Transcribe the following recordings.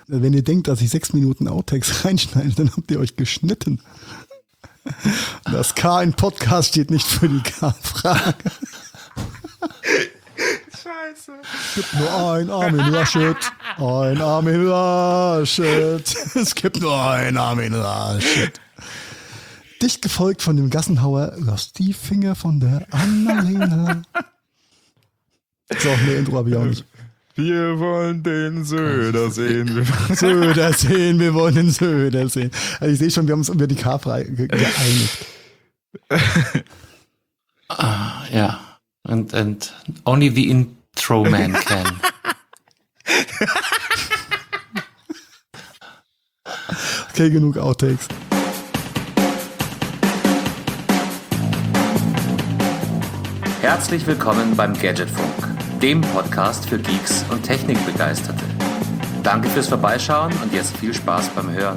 Wenn ihr denkt, dass ich 6 Minuten Outtakes reinschneide, dann habt ihr euch geschnitten. Das K in Podcast steht nicht für die K-Frage. Scheiße. Es gibt nur ein Armin Laschet. Ein Armin Laschet. Es gibt nur ein Armin Laschet. Dicht gefolgt von dem Gassenhauer, lass die Finger von der Annalena. So, mehr Intro habe ich auch nicht. Wir wollen den Söder sehen. Söder sehen, wir wollen den Söder sehen. Also ich sehe schon, wir haben uns über die K-Frage geeinigt. Ja. And only the intro man can. Okay, genug Outtakes. Herzlich willkommen beim Gadgetfunk, dem Podcast für Geeks und Technikbegeisterte. Danke fürs Vorbeischauen und jetzt viel Spaß beim Hören.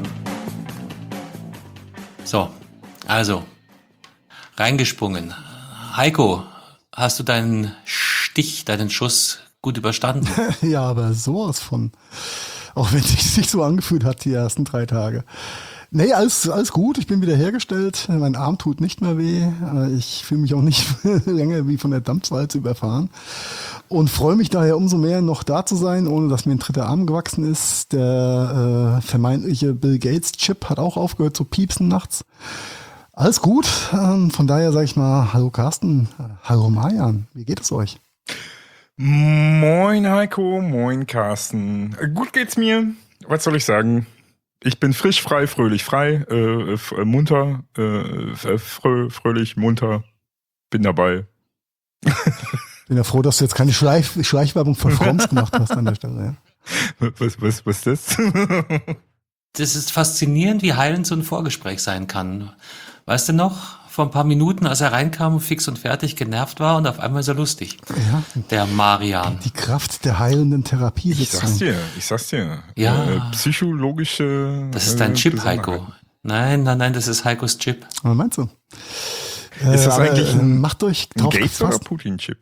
So, also, reingesprungen. Heiko, hast du deinen Stich, deinen Schuss gut überstanden? Ja, aber sowas von. Auch wenn es sich nicht so angefühlt hat, die ersten 3 Tage. Nee, alles gut. Ich bin wieder hergestellt. Mein Arm tut nicht mehr weh. Ich fühle mich auch nicht länger wie von der Dampfwalze überfahren. Und freue mich daher umso mehr, noch da zu sein, ohne dass mir ein 3. Arm gewachsen ist. Der vermeintliche Bill Gates Chip hat auch aufgehört zu piepsen nachts. Alles gut. Von daher sage ich mal, hallo Carsten, hallo Marian. Wie geht es euch? Moin Heiko, moin Carsten. Gut geht's mir. Was soll ich sagen? Ich bin frisch, frei, fröhlich, frei, munter, fröhlich, munter, bin dabei. Bin ja froh, dass du jetzt keine Schleichwerbung von Froms gemacht hast an der Stelle. Ja. Was ist das? Das ist faszinierend, wie heilend so ein Vorgespräch sein kann. Weißt du noch, vor ein paar Minuten, als er reinkam, fix und fertig, genervt war und auf einmal so lustig. Ja. Der Marian. Die Kraft der heilenden Therapie. Ich sag's dir. Ja. Psychologische. Das ist dein Chip, Heiko. Nein, das ist Heikos Chip. Was meinst du? Ist das eigentlich macht euch ein drauf Gates oder gefasst. Putin-Chip?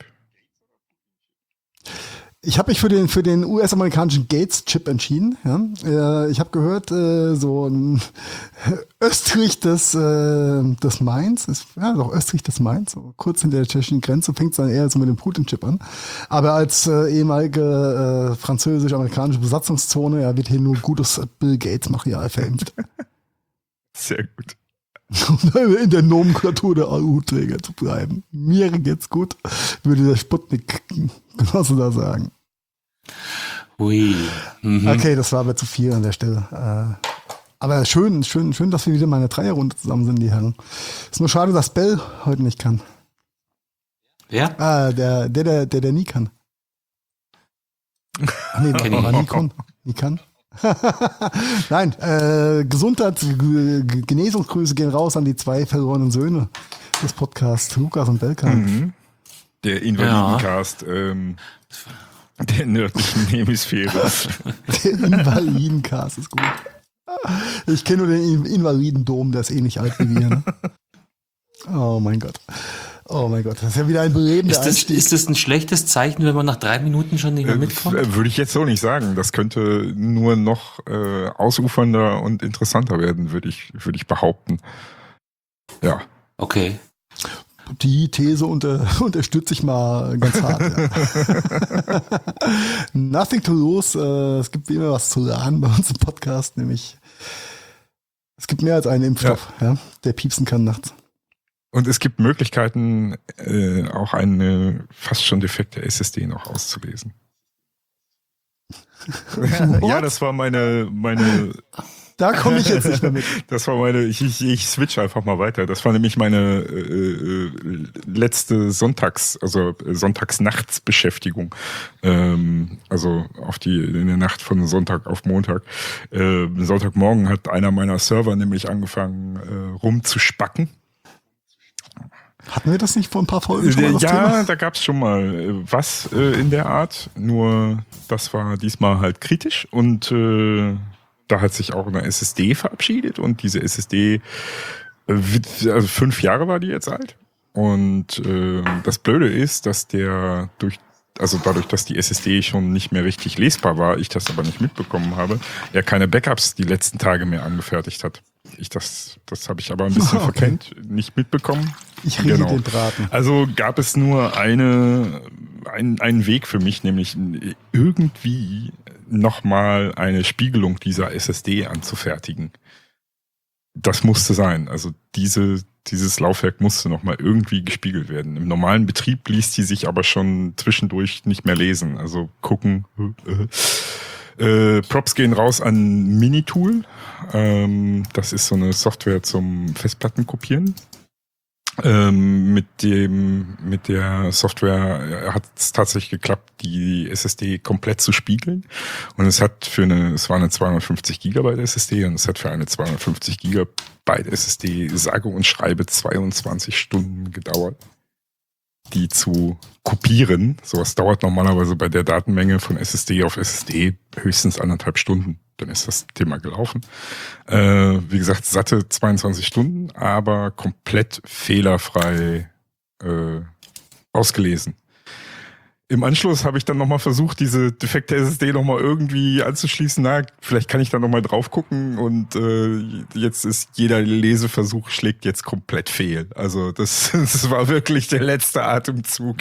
Ich habe mich für den US-amerikanischen Gates-Chip entschieden. Ja. Ich habe gehört, so ein östlich des Mainz, östlich des Mainz, so kurz hinter der tschechischen Grenze, fängt es dann eher so mit dem Putin-Chip an. Aber als ehemalige französisch-amerikanische Besatzungszone wird hier nur gutes Bill Gates-Material verimpft. Sehr gut. Um in der Nomenklatur der AU-Träger zu bleiben. Mir geht's gut, würde der Sputnik-Genosse da sagen. Hui. Mhm. Okay, das war aber zu viel an der Stelle. Aber schön, dass wir wieder mal in einer Dreierrunde zusammen sind, die Herren. Ist nur schade, dass Bell heute nicht kann. Wer? Der nie kann. Nee, nie kann. Nein, Gesundheit, Genesungsgrüße gehen raus an die 2 verlorenen Söhne des Podcasts, Lukas und Belkan. Mhm. Der Invalidencast der nördlichen Hemisphäre. Der Invalidencast ist gut. Ich kenne nur den Invalidendom, der ist eh nicht alt wie wir. Ne? Oh mein Gott, das ist ja wieder ein belebender Einstieg. Ist das ein schlechtes Zeichen, wenn man nach 3 Minuten schon nicht mehr mitkommt? Würde ich jetzt so nicht sagen. Das könnte nur noch ausufernder und interessanter werden, würde ich behaupten. Ja. Okay. Die These unterstütze ich mal ganz hart. Ja. Nothing to lose. Es gibt wie immer was zu lernen bei uns im Podcast, nämlich es gibt mehr als einen Impfstoff, ja, der piepsen kann nachts. Und es gibt Möglichkeiten, auch eine fast schon defekte SSD noch auszulesen. Ja, das war meine. Da komme ich jetzt nicht mehr mit. Das war ich switch einfach mal weiter. Das war nämlich meine letzte Sonntagsnachtsbeschäftigung. Also in der Nacht von Sonntag auf Montag. Sonntagmorgen hat einer meiner Server nämlich angefangen rumzuspacken. Hatten wir das nicht vor ein paar Folgen schon mal das Ja, Thema? da gab es schon mal was in der Art. Nur das war diesmal halt kritisch und da hat sich auch eine SSD verabschiedet und diese SSD, also 5 Jahre war die jetzt alt. Und das Blöde ist, dass der durch also dadurch, dass die SSD schon nicht mehr richtig lesbar war, ich das aber nicht mitbekommen habe, er keine Backups die letzten Tage mehr angefertigt hat. Das habe ich aber ein bisschen verkennt, nicht mitbekommen. Ich rede den Braten. Also gab es nur einen Weg für mich, nämlich irgendwie nochmal eine Spiegelung dieser SSD anzufertigen. Das musste sein. Also dieses Laufwerk musste nochmal irgendwie gespiegelt werden. Im normalen Betrieb ließ die sich aber schon zwischendurch nicht mehr lesen. Also gucken. Props gehen raus an Minitool. Das ist so eine Software zum Festplattenkopieren. Mit der Software hat es tatsächlich geklappt, die SSD komplett zu spiegeln. Und es war eine 250 Gigabyte SSD und es hat für eine 250 Gigabyte SSD sage und schreibe 22 Stunden gedauert, die zu kopieren. Sowas dauert normalerweise bei der Datenmenge von SSD auf SSD höchstens 1,5 Stunden. Dann ist das Thema gelaufen. Wie gesagt, satte 22 Stunden, aber komplett fehlerfrei ausgelesen. Im Anschluss habe ich dann nochmal versucht, diese defekte SSD nochmal irgendwie anzuschließen. Na, vielleicht kann ich da nochmal drauf gucken und jetzt ist jeder Leseversuch schlägt jetzt komplett fehl. Also das war wirklich der letzte Atemzug.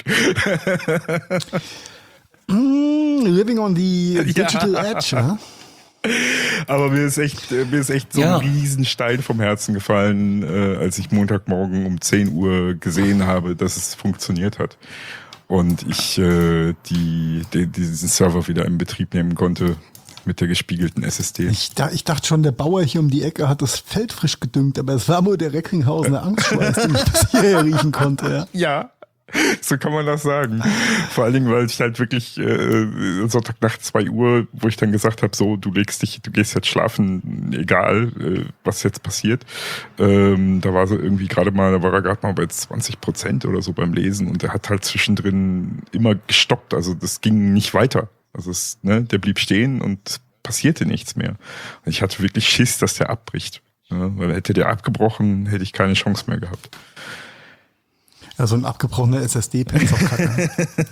Living on the digital edge, ja? Aber mir ist echt so ein Riesenstein vom Herzen gefallen, als ich Montagmorgen um 10 Uhr gesehen habe, dass es funktioniert hat. Und ich diesen Server wieder in Betrieb nehmen konnte mit der gespiegelten SSD. Ich dachte schon, der Bauer hier um die Ecke hat das Feld frisch gedüngt, aber es war wohl der Recklinghausener Angstschweiß, den ich bis hierher riechen konnte. Ja. So kann man das sagen. Vor allen Dingen, weil ich halt wirklich Sonntagnacht 2 Uhr, wo ich dann gesagt habe, so, du gehst jetzt schlafen, egal was jetzt passiert. Da war er gerade mal bei 20% oder so beim Lesen und er hat halt zwischendrin immer gestoppt. Also das ging nicht weiter. Also der blieb stehen und passierte nichts mehr. Und ich hatte wirklich Schiss, dass der abbricht. Ja, weil hätte der abgebrochen, hätte ich keine Chance mehr gehabt. Ja, so ein abgebrochener SSD-Pen ist auch kacke.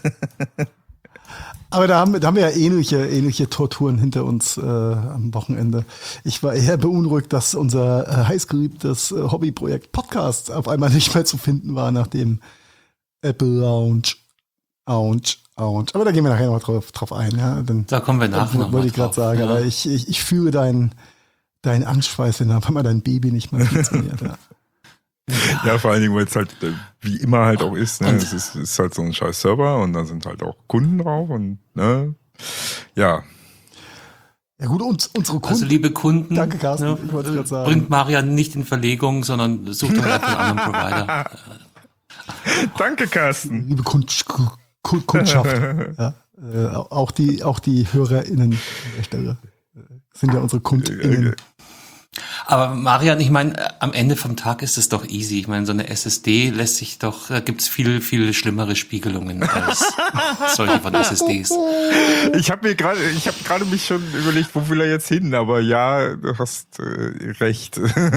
Aber da haben wir ja ähnliche Torturen hinter uns am Wochenende. Ich war eher beunruhigt, dass unser heißgeliebtes Hobbyprojekt Podcast auf einmal nicht mehr zu finden war nach dem Apple Launch. Aber da gehen wir nachher noch drauf ein. Ja? Da kommen wir nachher noch wollte ich gerade sagen. Ja. Aber ich fühle deinen Angstschweiß, wenn auf einmal dein Baby nicht mehr funktioniert. Ja. Ja, vor allen Dingen, weil es halt wie immer halt auch ist, ne? Es ist halt so ein scheiß Server und da sind halt auch Kunden drauf und ne, ja. Ja gut, unsere Kunden. Also liebe Kunden, danke Carsten, ich wollte gerade sagen. Bringt Marian nicht in Verlegung, sondern sucht doch einfach einen anderen Provider. Danke Carsten. Liebe Kundschaft, ja, auch die HörerInnen an der Stelle sind ja unsere KundInnen. Aber Marian, ich meine, am Ende vom Tag ist es doch easy. Ich meine, so eine SSD da gibt's viel, viel schlimmere Spiegelungen als solche von SSDs. Ich habe gerade mich schon überlegt, wo will er jetzt hin? Aber ja, du hast recht.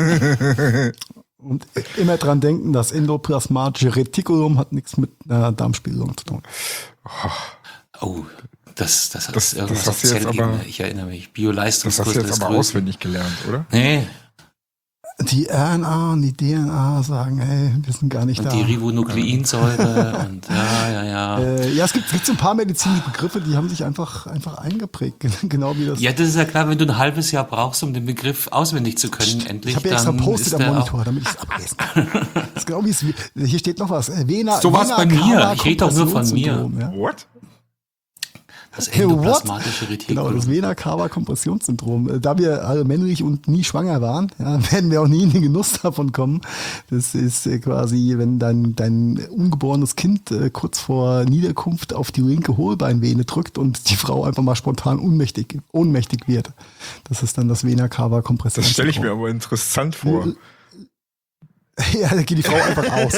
Und immer dran denken, das endoplasmatische Retikulum hat nichts mit einer Darmspiegelung zu tun. Oh. Das ist irgendwas auf Zellebene. Ich erinnere mich. Bioleistungskurs. Das hast du jetzt aber auswendig gelernt, oder? Nee. Die RNA und die DNA sagen, hey, wir sind gar nicht und da. Und die Ribonukleinsäure und ja. Ja, es gibt so ein paar medizinische Begriffe, die haben sich einfach eingeprägt. Genau wie das. Ja, das ist ja klar, wenn du ein halbes Jahr brauchst, um den Begriff auswendig zu können, endlich. Ich habe ja extra Post-it am Monitor, damit ich es ablesen kann. Das ist genau wie es, hier steht noch was. So was bei mir. Ich rede doch nur von mir. Ja. What? Das endoplasmatische Retikulum. Genau, das Vena-Cava-Kompressionssyndrom. Da wir alle männlich und nie schwanger waren, ja, werden wir auch nie in den Genuss davon kommen. Das ist quasi, wenn dein ungeborenes Kind kurz vor Niederkunft auf die linke Hohlbeinvene drückt und die Frau einfach mal spontan ohnmächtig wird. Das ist dann das Vena-Cava-Kompressionssyndrom. Das stelle ich mir aber interessant vor. Ja, da geht die Frau einfach aus.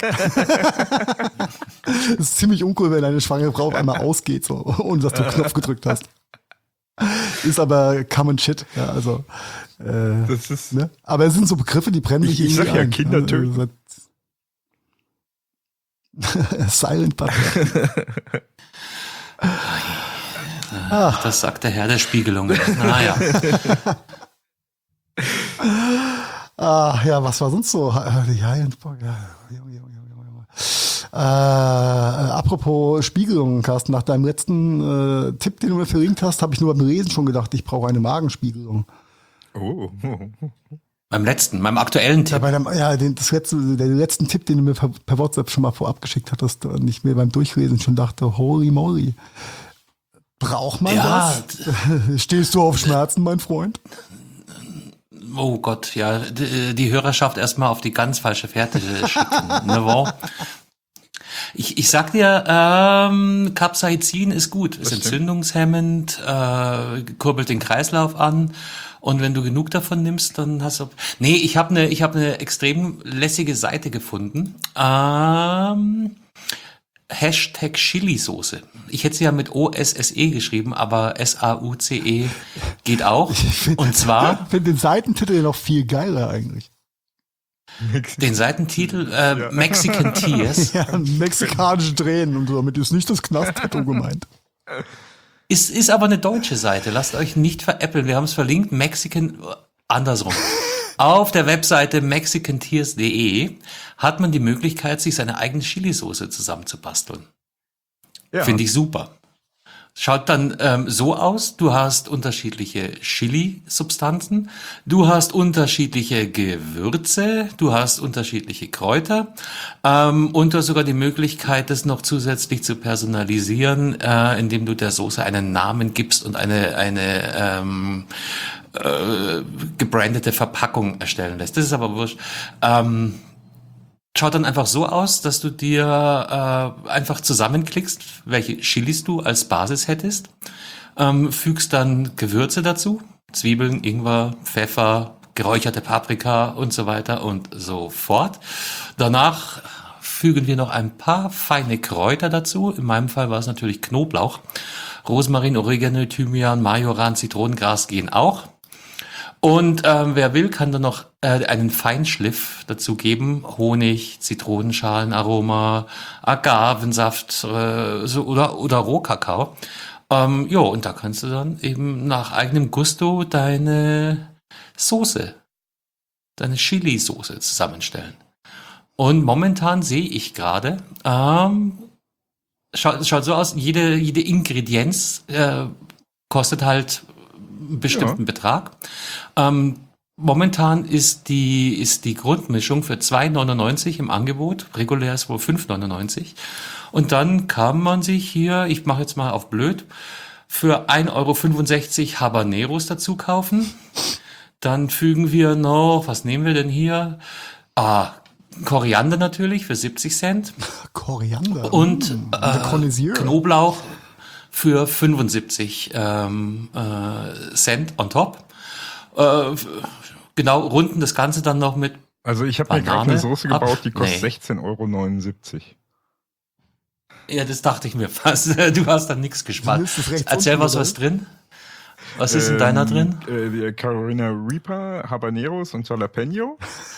Das ist ziemlich uncool, wenn eine schwangere Frau auf einmal ausgeht, so, ohne dass du einen Knopf gedrückt hast. Ist aber common shit. Ja, also, das ist, ne? Aber es sind so Begriffe, die brennen dich irgendwie an. Ich sag ja, Kinder töten. Silent Butler. Das sagt der Herr der Spiegelungen. Naja. Ja, was war sonst so? Apropos Spiegelung, Carsten, nach deinem letzten Tipp, den du mir verlinkt hast, habe ich nur beim Lesen schon gedacht, ich brauche eine Magenspiegelung. Oh. Meinem aktuellen Tipp. Den letzten Tipp, den du mir per WhatsApp schon mal vorab geschickt hattest und ich mir beim Durchlesen schon dachte, holy moly. Braucht man das? Stehst du auf Schmerzen, mein Freund? Oh Gott, ja, die Hörerschaft erstmal auf die ganz falsche Fährte schicken. Ne, wow. Ich sag dir, Capsaicin ist gut, ist entzündungshemmend, kurbelt den Kreislauf an und wenn du genug davon nimmst, dann hast du... Nee, ich habe eine extrem lässige Seite gefunden. Hashtag Chili-Soße. Ich hätte sie ja mit O-S-S-E geschrieben, aber S-A-U-C-E geht auch. Ich finde den Seitentitel noch viel geiler eigentlich. Den Seitentitel Mexican Tears. Ja, mexikanische Tränen und so, damit ist nicht das Knast-Tattoo gemeint. Ist aber eine deutsche Seite. Lasst euch nicht veräppeln. Wir haben es verlinkt. Andersrum. Auf der Webseite mexicantears.de hat man die Möglichkeit, sich seine eigene Chili-Soße zusammenzubasteln. Ja. Finde ich super. Schaut dann so aus, du hast unterschiedliche Chili-Substanzen, du hast unterschiedliche Gewürze, du hast unterschiedliche Kräuter und du hast sogar die Möglichkeit, das noch zusätzlich zu personalisieren, indem du der Soße einen Namen gibst und eine gebrandete Verpackung erstellen lässt. Das ist aber wurscht. Schaut dann einfach so aus, dass du dir einfach zusammenklickst, welche Chilis du als Basis hättest, fügst dann Gewürze dazu, Zwiebeln, Ingwer, Pfeffer, geräucherte Paprika und so weiter und so fort. Danach fügen wir noch ein paar feine Kräuter dazu. In meinem Fall war es natürlich Knoblauch. Rosmarin, Oregano, Thymian, Majoran, Zitronengras gehen auch. Und wer will, kann dann noch einen Feinschliff dazu geben. Honig, Zitronenschalenaroma, Agavensaft oder Rohkakao. Und da kannst du dann eben nach eigenem Gusto deine Chili-Soße zusammenstellen. Und momentan sehe ich gerade, schaut so aus, jede Ingredienz kostet halt einen bestimmten Betrag. Momentan ist die Grundmischung für 2,99 im Angebot. Regulär ist wohl 5,99. Und dann kann man sich hier, ich mache jetzt mal auf blöd, für 1,65 € Habaneros dazu kaufen. Dann fügen wir noch, was nehmen wir denn hier? Koriander natürlich für 70 Cent. Koriander? Und Knoblauch für 75 Cent on top. Genau, runden das Ganze dann noch mit Also ich habe mir gerade eine Soße gebaut, die kostet 16,79 €. Ja, das dachte ich mir fast. Du hast da nichts gespart. Erzähl, was ist drin? Was ist in deiner drin? Carolina Reaper, Habaneros und Jalapeno.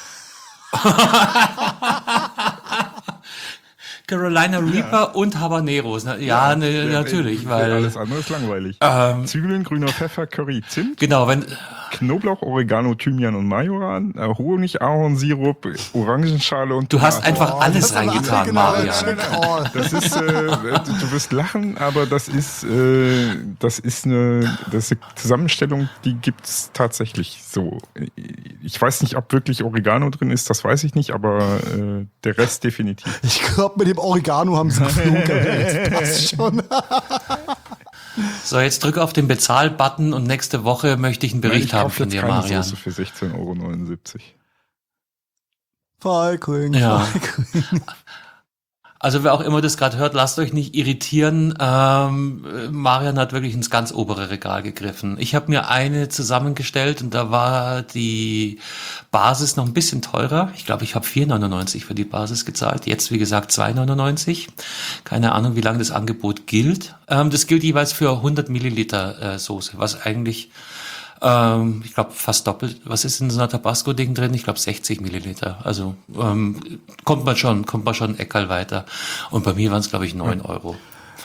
Carolina Reaper und Habaneros. Natürlich, weil alles andere ist langweilig. Zwiebeln, grüner Pfeffer, Curry, Zimt. Genau, Knoblauch, Oregano, Thymian und Majoran, Honig, Ahornsirup, Orangenschale und Du hast einfach alles reingetan, Marian. Das ist, du wirst lachen, aber das ist eine Zusammenstellung, die gibt's tatsächlich so. Ich weiß nicht, ob wirklich Oregano drin ist, das weiß ich nicht, aber der Rest definitiv. Ich glaube, mit dem Oregano haben sie geflunkert. Passt schon. So, jetzt drück auf den Bezahl-Button und nächste Woche möchte ich einen Bericht haben von dir, Marian. Ich kaufe jetzt keine Soße für 16,79 €. Feigling. Ja. Also wer auch immer das gerade hört, lasst euch nicht irritieren. Marian hat wirklich ins ganz obere Regal gegriffen. Ich habe mir eine zusammengestellt und da war die Basis noch ein bisschen teurer. Ich glaube, ich habe 4,99 € für die Basis gezahlt. Jetzt, wie gesagt, 2,99 €. Keine Ahnung, wie lange das Angebot gilt. Das gilt jeweils für 100 Milliliter Soße, was eigentlich, ich glaube, fast doppelt. Was ist in so einer Tabasco-Ding drin? Ich glaube, 60 Milliliter. Also kommt man schon Eckerl weiter. Und bei mir waren es, glaube ich, 9 €.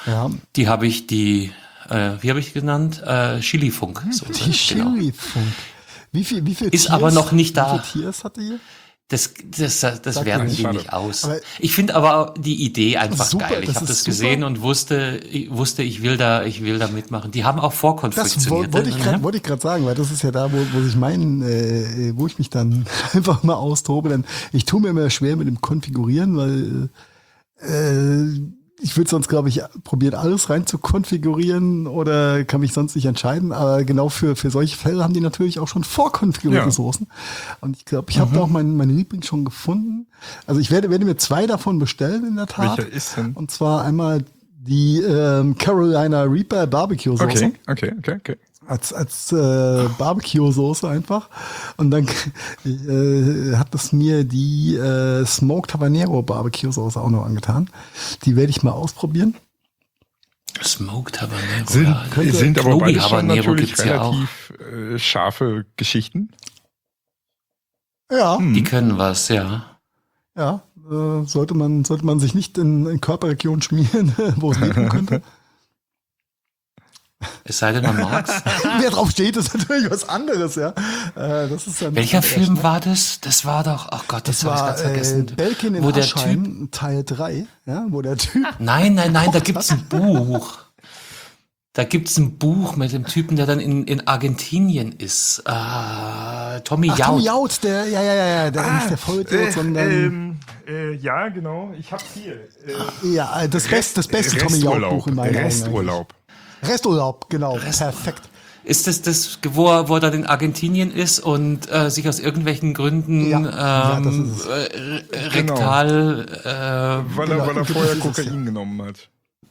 Ja. Die habe ich wie habe ich genannt? Chilifunk. Die Chilifunk. Wie viel Ist Tiers, aber noch nicht da. Wie viele Tiers hatte ihr? Das Sag werten mir die nicht. nicht aus. Aber ich finde aber die Idee einfach super, geil. Ich das habe ist das super. gesehen und wusste, ich will da mitmachen. Die haben auch Das vorkonfektionierte. wollte ich gerade sagen, weil das ist ja da, wo wo ich mich dann einfach mal austobe. Denn ich tue mir immer schwer mit dem Konfigurieren, weil ich würde sonst, glaube ich, probieren, alles rein zu konfigurieren oder kann mich sonst nicht entscheiden. Aber genau für solche Fälle haben die natürlich auch schon vorkonfigurierte Ja. Soßen. Und ich glaube, ich habe da auch meinen Liebling schon gefunden. Also ich werde mir 2 davon bestellen in der Tat. Welcher ist denn? Und zwar einmal die Carolina Reaper Barbecue Soße. Okay. Als Barbecue-Soße einfach. Und dann hat es mir die Smoked Habanero Barbecue-Soße auch noch angetan. Die werde ich mal ausprobieren. Smoked Habanero. Sind aber Knobi beide schon Habanero natürlich gibt's ja auch. relativ scharfe Geschichten. Ja, Die können was, ja. ja. Sollte man sich nicht in Körperregionen schmieren, wo es liegen könnte. Es sei denn, man mag's. Wer drauf steht, ist natürlich was anderes, ja. Das ist dann Welcher Film war das? Das war doch, ach Gott, Das das habe ich war ganz vergessen. Belkin in Wo der Aschheim, Teil 3, ja, wo der Typ Nein, da gibt's ein Buch. Da gibt's ein Buch mit dem Typen, der dann in Argentinien ist. Tommy Jaud. Tommy Jaud, der nicht der Vollidiot, sondern ja, genau. Ich hab's hier. ja, das beste Tommy Jaud Buch in meinen Augen. Resturlaub. Resturlaub, genau, perfekt. Ist das, wo er dann in Argentinien ist und sich aus irgendwelchen Gründen Ja, das ist rektal Weil er Genau, vorher das ist es, Kokain genommen hat.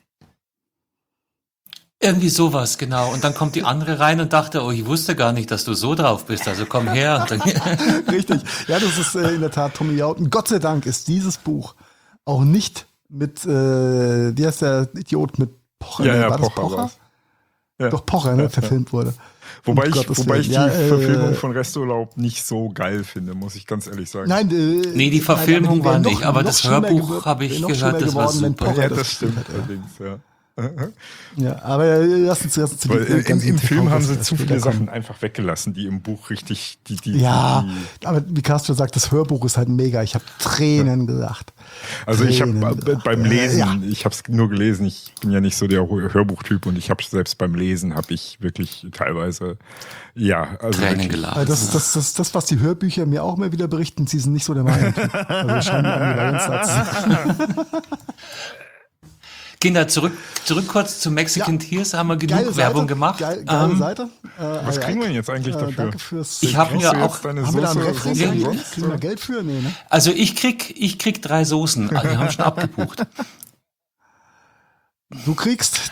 irgendwie sowas, genau. Und dann kommt die andere rein und dachte, oh, ich wusste gar nicht, dass du so drauf bist, also komm her. Und dann, Richtig. Ja, das ist in der Tat Tommy Jaud. Und Gott sei Dank ist dieses Buch auch nicht mit, wie heißt der Idiot mit Pocher? Ja, War das Pocher war's. Ja. Doch, Pocher, ne, verfilmt wurde. Wobei Um ich Gottes die Willen. Ja, Verfilmung von Resturlaub nicht so geil finde, muss ich ganz ehrlich sagen. Nein, nee, die Verfilmung die wäre war nicht, aber das schlimmer Hörbuch habe ich noch gehört, schlimmer das war geworden, wenn super. Pocher Ja, das das stimmt gespielt hätte. allerdings, ja. Ja, aber lass uns zuerst zu Weil den im ganzen Film haben sie TV zu viele kommen. Sachen einfach weggelassen, die im Buch richtig, Ja, aber wie Castro sagt, das Hörbuch ist halt mega. Ich habe Tränen gelacht. Also ich habe Tränen gelacht. beim Lesen, Ja. ich habe es nur gelesen, ich bin ja nicht so der Hörbuchtyp und ich habe selbst beim Lesen habe ich wirklich teilweise, ja, also Tränen wirklich, gelacht. Das, was die Hörbücher mir auch immer wieder berichten, sie sind nicht so der Meinung. Also scheinen die Ambivalenz. Kinder, zurück kurz zu Mexican Tears, haben wir genug Werbung gemacht. Geile Seite. Was kriegen wir denn jetzt eigentlich dafür? Danke fürs. Ich habe Kriegst mir du auch, jetzt deine haben wir da einen Soße Referenz? umsonst? Kriegen wir Geld für? Nee, ne? also ich krieg 3 Soßen, die haben schon abgebucht. Du kriegst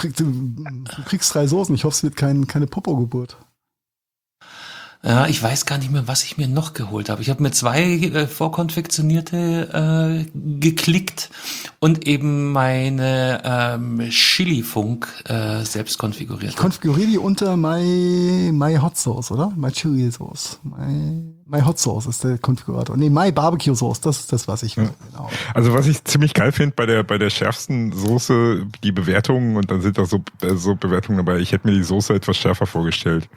3 Soßen. Ich hoffe, es wird keine Popo-Geburt. Ja, ich weiß gar nicht mehr, was ich mir noch geholt habe. Ich habe mir 2 vorkonfektionierte geklickt und eben meine Chili-Funk selbst konfiguriert. Ich konfiguriere die unter My Hot Sauce, oder? My Chili Sauce. My Hot Sauce ist der Konfigurator. Nee, My Barbecue Sauce, das ist das, was ich will. Genau. Also was ich ziemlich geil finde bei der schärfsten Soße, die Bewertungen, und dann sind da so Bewertungen dabei. Ich hätte mir die Soße etwas schärfer vorgestellt.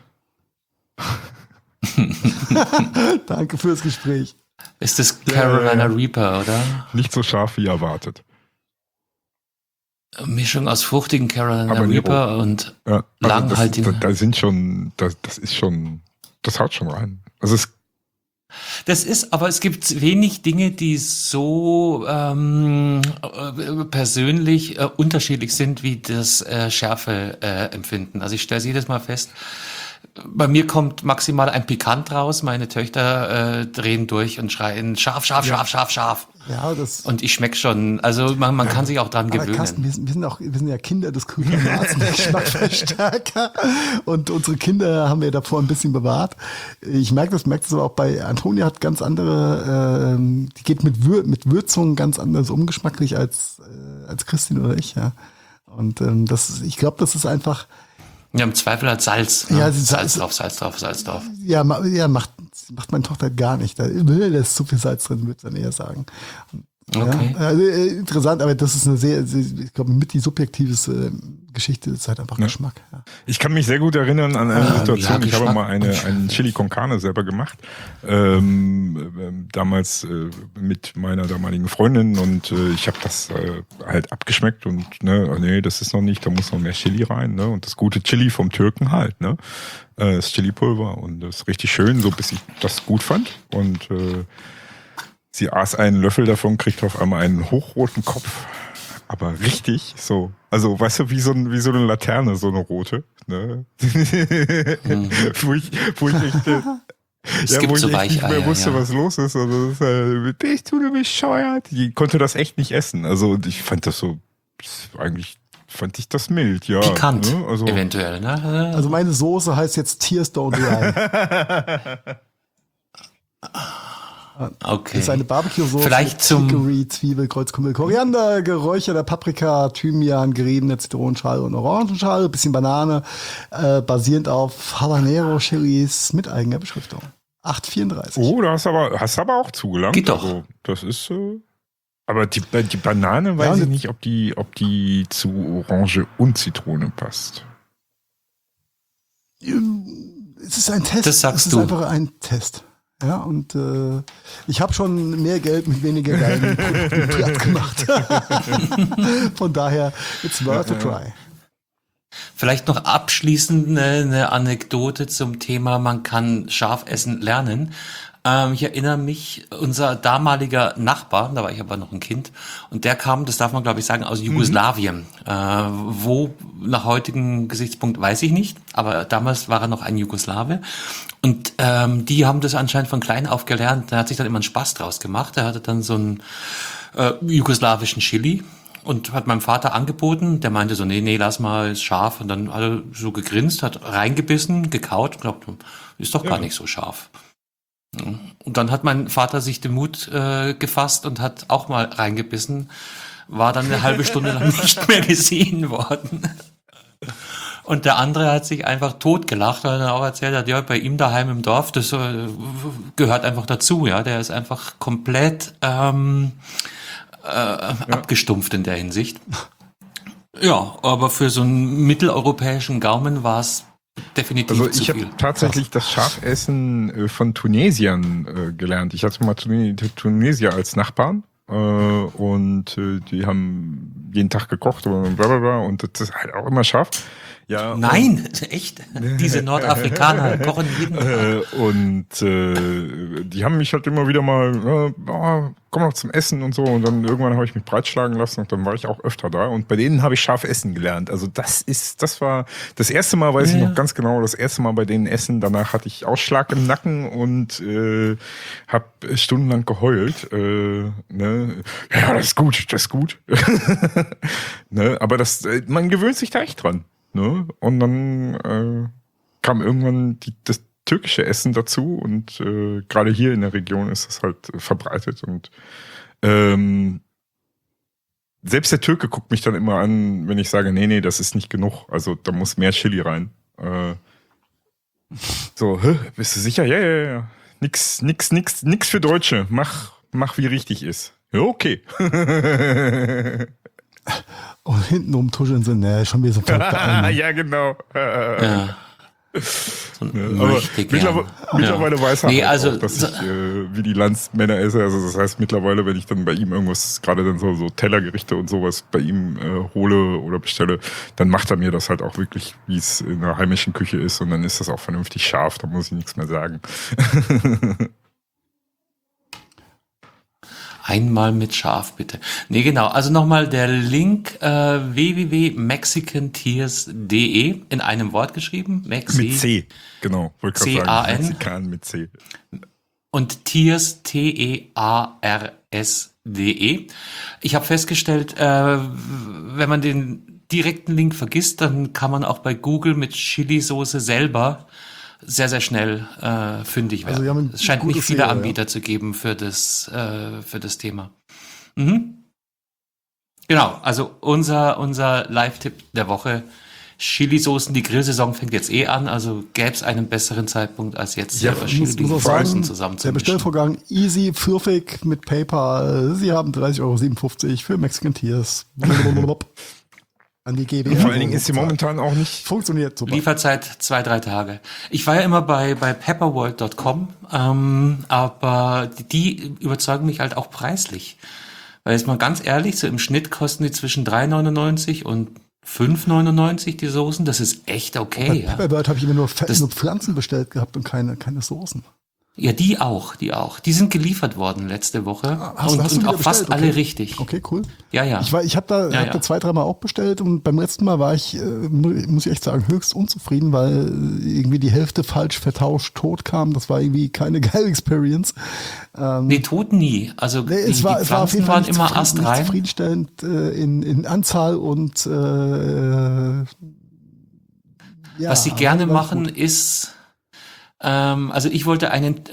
Danke fürs Gespräch. Ist das Carolina Reaper, oder? Nicht so scharf wie erwartet. Mischung aus fruchtigen Carolina Aber Reaper und Ja, langhaltigen. das ist schon, das haut schon rein. Also Aber es gibt wenig Dinge, die so persönlich unterschiedlich sind, wie das Schärfe-Empfinden. Also ich stelle jedes Mal fest, bei mir kommt maximal ein Pikant raus, meine Töchter drehen durch und schreien scharf. Ja, das. Und ich schmeck schon, also man kann sich auch dran Aber gewöhnen. Carsten, wir sind ja Kinder des Glutamat, Geschmackverstärker. Und unsere Kinder haben wir davor ein bisschen bewahrt. Ich merke das aber auch bei Antonia, hat ganz andere, die geht mit Würzungen ganz anders geschmacklich als Christine oder ich, ja. Und ich glaube, das ist einfach. Ja, im Zweifel halt Salz. Ne? Ja, Salz drauf. Ja, macht meine Tochter gar nicht. Da ist zu viel Salz drin, würde ich dann eher sagen. Okay. Ja, also, interessant, aber das ist eine ich glaube, mit die subjektive Geschichte, ist halt einfach Geschmack. Ja. Ich kann mich sehr gut erinnern an eine Situation. ja, Ich habe Geschmack. mal einen Chili con Carne selber gemacht. Damals mit meiner damaligen Freundin und ich habe das halt abgeschmeckt und nee, das ist noch nicht, da muss noch mehr Chili rein. Ne? Und das gute Chili vom Türken halt. Ne? Das Chili-Pulver und das ist richtig schön, so bis ich das gut fand. Und sie aß einen Löffel davon, kriegt auf einmal einen hochroten Kopf. Aber richtig so. Also, weißt du, wie so eine Laterne, so eine rote. Ne? wo ich echt, Es gibt wo ich so echt nicht mehr Weicheier, wusste, ja. was los ist. Also, bist du bescheuert? Die konnte das echt nicht essen. Also, ich fand das so, eigentlich fand ich das mild, ja. Pikant, Ne? Also, eventuell, ne? Also meine Soße heißt jetzt Tears Don't Dry. Okay. Das ist eine Barbecue-Soße Vielleicht mit zum- Chicory, Zwiebel, Kreuzkümmel, Koriander, geräucherter Paprika, Thymian, geriebener Zitronenschale und Orangenschale, bisschen Banane, basierend auf Habanero-Chilis mit eigener Beschriftung. 8,34. oh, da hast aber auch zugelangt. Geht doch. Also, das ist, aber die Banane weiß Ja, ich nicht, ob die zu Orange und Zitrone passt. Es ist ein Test. Das sagst es ist du. einfach ein Test. Ja, und ich habe schon mehr Geld mit weniger geilen Produkten platt gemacht. Von daher, it's worth a try. Vielleicht noch abschließend eine Anekdote zum Thema, man kann scharf essen lernen. Ich erinnere mich, unser damaliger Nachbar, da war ich aber noch ein Kind, und der kam, das darf man glaube ich sagen, aus Jugoslawien. Wo, nach heutigem Gesichtspunkt weiß ich nicht, aber damals war er noch ein Jugoslawe. Und die haben das anscheinend von klein auf gelernt. Da hat sich dann immer einen Spaß draus gemacht. Er hatte dann so einen jugoslawischen Chili und hat meinem Vater angeboten. Der meinte so, nee, lass mal, ist scharf. Und dann hat er so gegrinst, hat reingebissen, gekaut und glaubt, ist doch gar nicht so scharf. Und dann hat mein Vater sich den Mut gefasst und hat auch mal reingebissen, war dann eine halbe Stunde lang nicht mehr gesehen worden. Und der andere hat sich einfach totgelacht, weil er dann auch erzählt hat, ja, bei ihm daheim im Dorf, das gehört einfach dazu, ja, der ist einfach komplett abgestumpft in der Hinsicht. Ja, aber für so einen mitteleuropäischen Gaumen war es definitiv Also zu ich viel. habe tatsächlich das Schafessen von Tunesiern gelernt. Ich hatte mal Tunesier als Nachbarn und die haben jeden Tag gekocht und blablabla und das ist halt auch immer scharf. Ja, Nein, echt? Diese Nordafrikaner kochen jeden Tag. und die haben mich halt immer wieder mal, komm noch zum Essen und so. Und dann irgendwann habe ich mich breitschlagen lassen und dann war ich auch öfter da. Und bei denen habe ich scharf essen gelernt. Also das war das erste Mal, weiß ich noch ganz genau, das erste Mal bei denen essen. Danach hatte ich Ausschlag im Nacken und habe stundenlang geheult. Ne? Ja, das ist gut. Ne? Aber man gewöhnt sich da echt dran. Ne? Und dann kam irgendwann das türkische Essen dazu und gerade hier in der Region ist das halt verbreitet und selbst der Türke guckt mich dann immer an, wenn ich sage, nee, das ist nicht genug, also da muss mehr Chili rein. So, bist du sicher? Ja. Nix für Deutsche. Mach wie richtig ist. Ja, okay. Und hintenrum tuscheln sie, ne, schon wieder so verrückte Almen. Ja, genau. Ja. So ein Aber Möchtegern. mittlerweile weiß er Nee, halt also auch, dass ich wie die Landsmänner esse. Also das heißt mittlerweile, wenn ich dann bei ihm irgendwas, gerade dann so Tellergerichte und sowas bei ihm hole oder bestelle, dann macht er mir das halt auch wirklich, wie es in der heimischen Küche ist und dann ist das auch vernünftig scharf, da muss ich nichts mehr sagen. Einmal mit Schaf, bitte. Nee, genau. Also nochmal der Link www.mexicantears.de in einem Wort geschrieben. Mit C, genau. Wollte gerade sagen, C-A-N. Mexikan mit C. Und Tears, Tears.de. Ich habe festgestellt, wenn man den direkten Link vergisst, dann kann man auch bei Google mit Chili-Soße selber sehr, sehr schnell fündig werden. Also wir haben ein es scheint nicht gutes viele SEO, ja. Anbieter zu geben für das Thema. Mhm. Genau, also unser Live-Tipp der Woche, Chili-Soßen, die Grillsaison fängt jetzt an, also gäbe es einen besseren Zeitpunkt als jetzt, Ja, muss auch sagen, Soßen der zusammenzumischen. Bestellvorgang easy, pfiffig mit PayPal. Sie haben 30,57 € für Mexican Tears. An die GbR. Vor allen Dingen ist sie momentan auch nicht. Funktioniert super. Lieferzeit 2-3 Tage. Ich war ja immer bei pepperworld.com, aber die überzeugen mich halt auch preislich. Weil jetzt mal ganz ehrlich, so im Schnitt kosten die zwischen 3,99 und 5,99 die Soßen. Das ist echt okay. Bei Ja. Pepperbird habe ich immer nur Pflanzen bestellt gehabt und keine Soßen. Ja, die auch. Die sind geliefert worden letzte Woche. Hast du und wieder auch fast bestellt? alle Okay. richtig. Okay, cool. Ja, ja. Ich habe da 2-3 Mal auch bestellt und beim letzten Mal war ich, muss ich echt sagen, höchst unzufrieden, weil irgendwie die Hälfte falsch vertauscht tot kam. Das war irgendwie keine geile Experience. Nee, tot nie. Also Nee, die es war auf Pflanzen jeden Fall waren nicht immer nicht astrein. zufriedenstellend in Anzahl und Was sie gerne machen ist, also ich wollte einen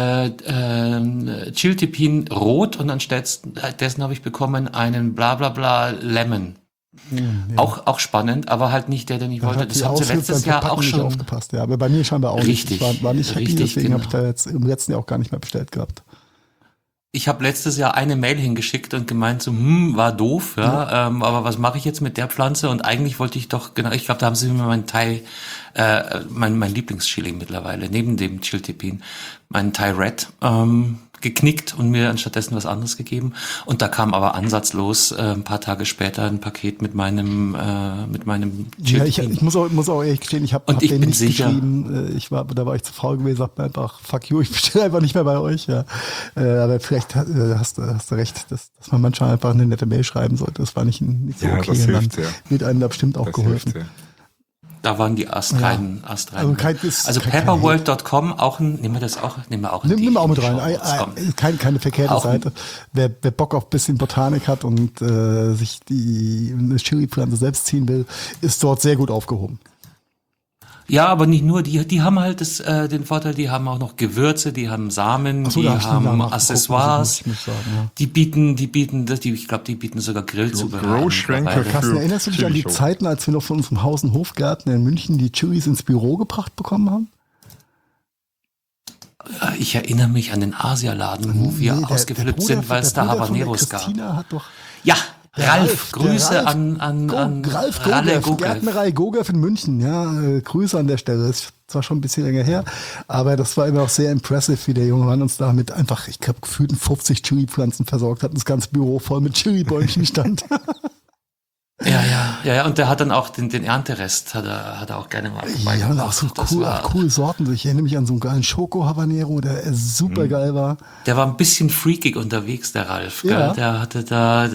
Chiltepin rot und anstattdessen habe ich bekommen einen Blablabla Lemon. Auch spannend, aber halt nicht der, den ich wollte. Das haben sie letztes Jahr auch schon. Aufgepasst, ja, aber bei mir scheinbar auch Richtig, nicht. Ich war nicht happy, richtig, deswegen habe ich genau. da jetzt im letzten Jahr auch gar nicht mehr bestellt gehabt. Ich habe letztes Jahr eine Mail hingeschickt und gemeint so, war doof, ja, aber was mache ich jetzt mit der Pflanze? Und eigentlich wollte ich doch, genau, ich glaube, da haben sie mir meinen Thai, mein Lieblingschili mittlerweile, neben dem Chiltepin, meinen Thai Red, geknickt und mir anstattdessen was anderes gegeben. Und da kam aber ansatzlos ein paar Tage später ein Paket mit meinem Ja, Chiltepin. ich muss auch ehrlich gestehen, ich habe Und ich den bin nicht sicher. geschrieben. Da war ich zu faul gewesen, sag mir einfach, fuck you, ich bestelle einfach nicht mehr bei euch. Ja. Aber vielleicht hast du recht, dass man manchmal einfach eine nette Mail schreiben sollte. Das war nicht so Ja, okay. das Und dann hilft sehr. wird einem da bestimmt auch Das geholfen. hilft sehr. Da waren die astreinen. Also Also kein pepperworld.com, auch nehmen wir auch in die Nimm auch mit rein. Shownotes, komm. Keine verkehrte Auch- Seite. Wer Bock auf ein bisschen Botanik hat und sich eine Chili-Pflanze selbst ziehen will, ist dort sehr gut aufgehoben. Ja, aber nicht nur, die haben halt den Vorteil, die haben auch noch Gewürze, die haben Samen, Ach so, die da hab ich nie haben nachgeguckt, Accessoires, muss ich sagen, ja. die bieten, ich glaube, die bieten sogar Grillzubehör. Großschränke mittlerweile. Carsten, für erinnerst du dich an die Chili-Show. Zeiten, als wir noch von unserem Haus- und Hofgärtner in München die Chilis ins Büro gebracht bekommen haben? Ich erinnere mich an den Asialaden, wo wir Nee, der ausgeflippt Bruder sind, weil es der da Bruder von der Habaneros gab. Christina hat doch Ja, Der Ralf, Grüße der an Ralf Ralle Gogev, Gogev. Gärtnerei Gogev in München, ja, Grüße an der Stelle. Ist zwar schon ein bisschen länger her, aber das war immer auch sehr impressive, wie der junge Mann uns da mit einfach, ich glaube, gefühlt 50 Chili-Pflanzen versorgt hat und das ganze Büro voll mit Chili-Bäumchen stand. Ja, und der hat dann auch den Ernterest, hat er auch gerne mal Ja, und auch so Das cool, war- auch coole Sorten. Ich erinnere mich an so einen geilen Schoko-Habanero, der super geil war. Der war ein bisschen freakig unterwegs, der Ralf. Gell? Ja. Der hatte da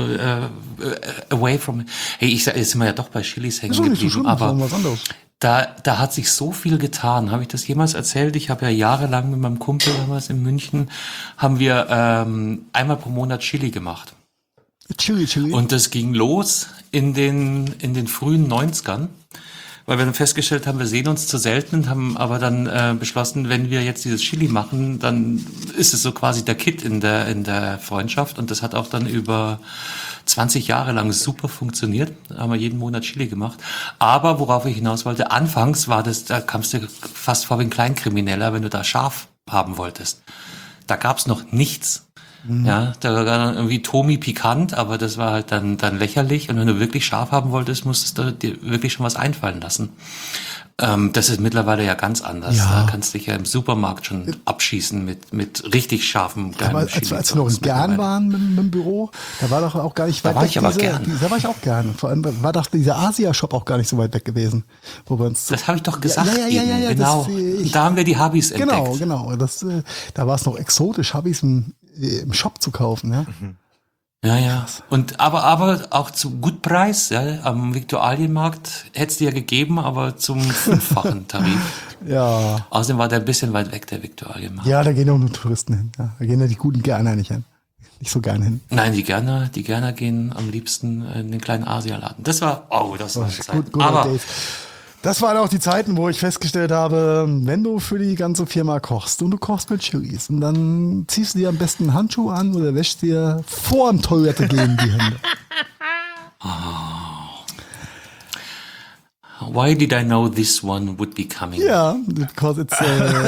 away from. Hey, jetzt sind wir ja doch bei Chilis hängen Ist doch nicht so geblieben, schlimm, das war aber was anderes. da hat sich so viel getan. Habe ich das jemals erzählt? Ich habe ja jahrelang mit meinem Kumpel damals in München, haben wir einmal pro Monat Chili gemacht. Chili. Und das ging los in den frühen 90ern, weil wir dann festgestellt haben, wir sehen uns zu selten und haben aber dann beschlossen, wenn wir jetzt dieses Chili machen, dann ist es so quasi der Kit in der Freundschaft und das hat auch dann über 20 Jahre lang super funktioniert. Da haben wir jeden Monat Chili gemacht. Aber worauf ich hinaus wollte, anfangs war das, da kamst du fast vor wie ein Kleinkrimineller, wenn du da scharf haben wolltest. Da gab's noch nichts. Ja, da war dann irgendwie Tomi pikant, aber das war halt dann lächerlich. Und wenn du wirklich scharf haben wolltest, musstest du dir wirklich schon was einfallen lassen. Das ist mittlerweile ja ganz anders. Ja. Da kannst du dich ja im Supermarkt schon abschießen mit richtig scharfen, Aber geilen als wir noch in Gern waren mit dem Büro, da war doch auch gar nicht Da weit war weg. ich aber gern. Da war ich auch gern. Vor allem war doch dieser Asia-Shop auch gar nicht so weit weg gewesen. Wo wir uns Das habe ich doch gesagt. Ja, eben, genau. das, Da haben wir die Habis entdeckt. Genau. Da war es noch exotisch, Habis im Shop zu kaufen. Ja. Ja. Und aber auch zu gut Preis, ja. Am Viktualienmarkt hätte es dir ja gegeben, aber zum 5-fachen Tarif. Ja. Außerdem war der ein bisschen weit weg, der Viktualienmarkt. Ja, da gehen auch nur Touristen hin. Ja. Da gehen ja die guten Gerner nicht hin. Nicht so gern hin. Nein, die Gerner gehen am liebsten in den kleinen Asialaden. Das war eine Zeit. Gut, Aber Dave. Das waren auch die Zeiten, wo ich festgestellt habe, wenn du für die ganze Firma kochst und du kochst mit Chilis und dann ziehst du dir am besten einen Handschuh an oder wäschst dir vor dem Toilette gehen die Hände. Why did I know this one would be coming? Ja, because it's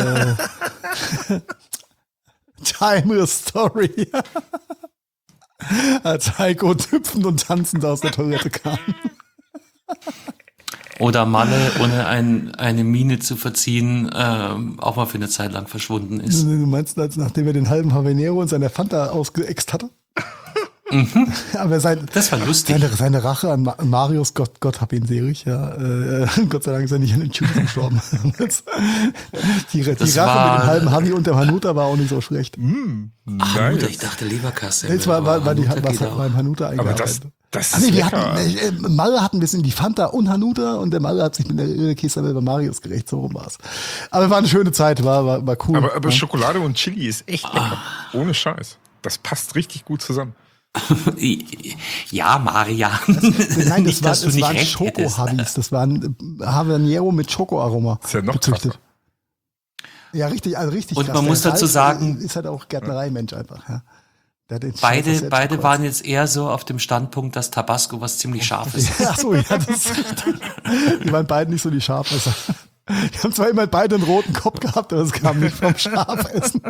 timeless story. Als Heiko hüpfend und tanzend aus der Toilette kam. Oder Malle, ohne eine Miene zu verziehen, auch mal für eine Zeit lang verschwunden ist. Du meinst, nachdem er den halben Habanero in seiner Fanta ausgeäxt hatte? Mhm. Aber Das war lustig. Seine Rache an Marius, Gott hab ihn selig, ja. Gott sei Dank ist er nicht an den Tschüss gestorben. die Rache mit dem halben Habi und der Hanuta war auch nicht so schlecht. Hanuta, ich dachte Leberkasse. Es war beim Hanuta eingearbeitet. Das ist Malle hat ein bisschen die Fanta und Hanuta und der Malle hat sich mit der Käse bei Marius gerecht, so rum war's. Aber war eine schöne Zeit, war cool. Aber Schokolade und Chili ist echt lecker. Ohne Scheiß. Das passt richtig gut zusammen. Ja, Marian. Nein, das waren Schoko-Habis. Das waren Habanero mit Schokoaroma. Das ist ja noch gezüchtet. krasser. Ja, richtig, also richtig Und krass. man muss dazu sagen, ist halt auch Gärtnerei-Mensch einfach, ja. Beide waren jetzt eher so auf dem Standpunkt, dass Tabasco was ziemlich scharf ist. Ach so, ja, das ist richtig. Die waren beide nicht so die Scharfesser. Die haben zwar immer beide einen roten Kopf gehabt, aber es kam nicht vom Schafessen.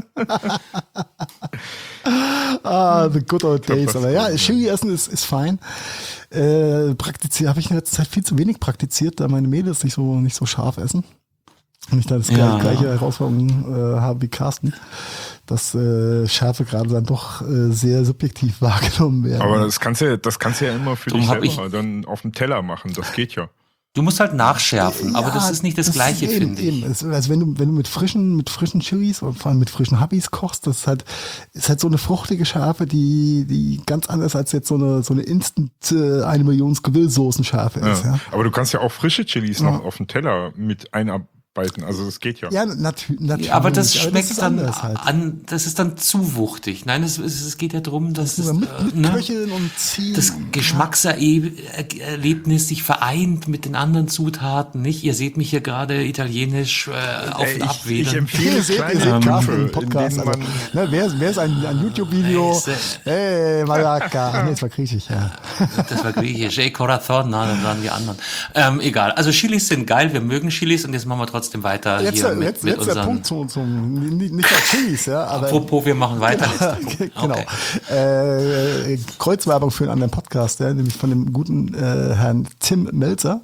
The good old days. Aber ja, Chili-Essen ist fein. Habe ich in letzter Zeit viel zu wenig praktiziert, da meine Mädels nicht so scharf essen. Und ich da das gleiche Herausforderung habe wie Carsten, dass Schärfe gerade dann doch sehr subjektiv wahrgenommen werden. Aber das kannst du ja immer für dich selber dann auf dem Teller machen, das geht ja. Du musst halt nachschärfen, aber das ist nicht das Gleiche, finde ich. Also wenn du mit frischen Chilis und vor allem mit frischen Habis kochst, ist halt so eine fruchtige Schärfe, die ganz anders als jetzt so eine Instant 1 Million Scoville-Soßen-Schärfe ist. Ja. Aber du kannst ja auch frische Chilis noch auf dem Teller mit einarbeiten. Also das geht ja. Ja, natürlich. Aber das schmeckt dann halt. das ist dann zu wuchtig. Nein, es geht ja darum, dass mit Köcheln und Ziehen. Das Geschmackserlebnis sich vereint mit den anderen Zutaten, nicht? Ihr seht mich hier gerade italienisch auf und ab Ich wedern. empfehle Ihr seht Carsten im Podcast. Also, wer ist ein YouTube-Video? Hey, Malaka. Nee, das war griechisch, ja. Das war griechisch. Ey, Corazon, das waren die anderen. Egal. Also Chilis sind geil, wir mögen Chilis und jetzt machen wir trotzdem weiter jetzt hier mit der unseren... Punkt nicht auf Chilis, ja. Aber Apropos, wir machen weiter. Genau. Okay. Kreuzwerbung für einen anderen Podcast, ja, nämlich von dem guten Herrn Tim Melzer.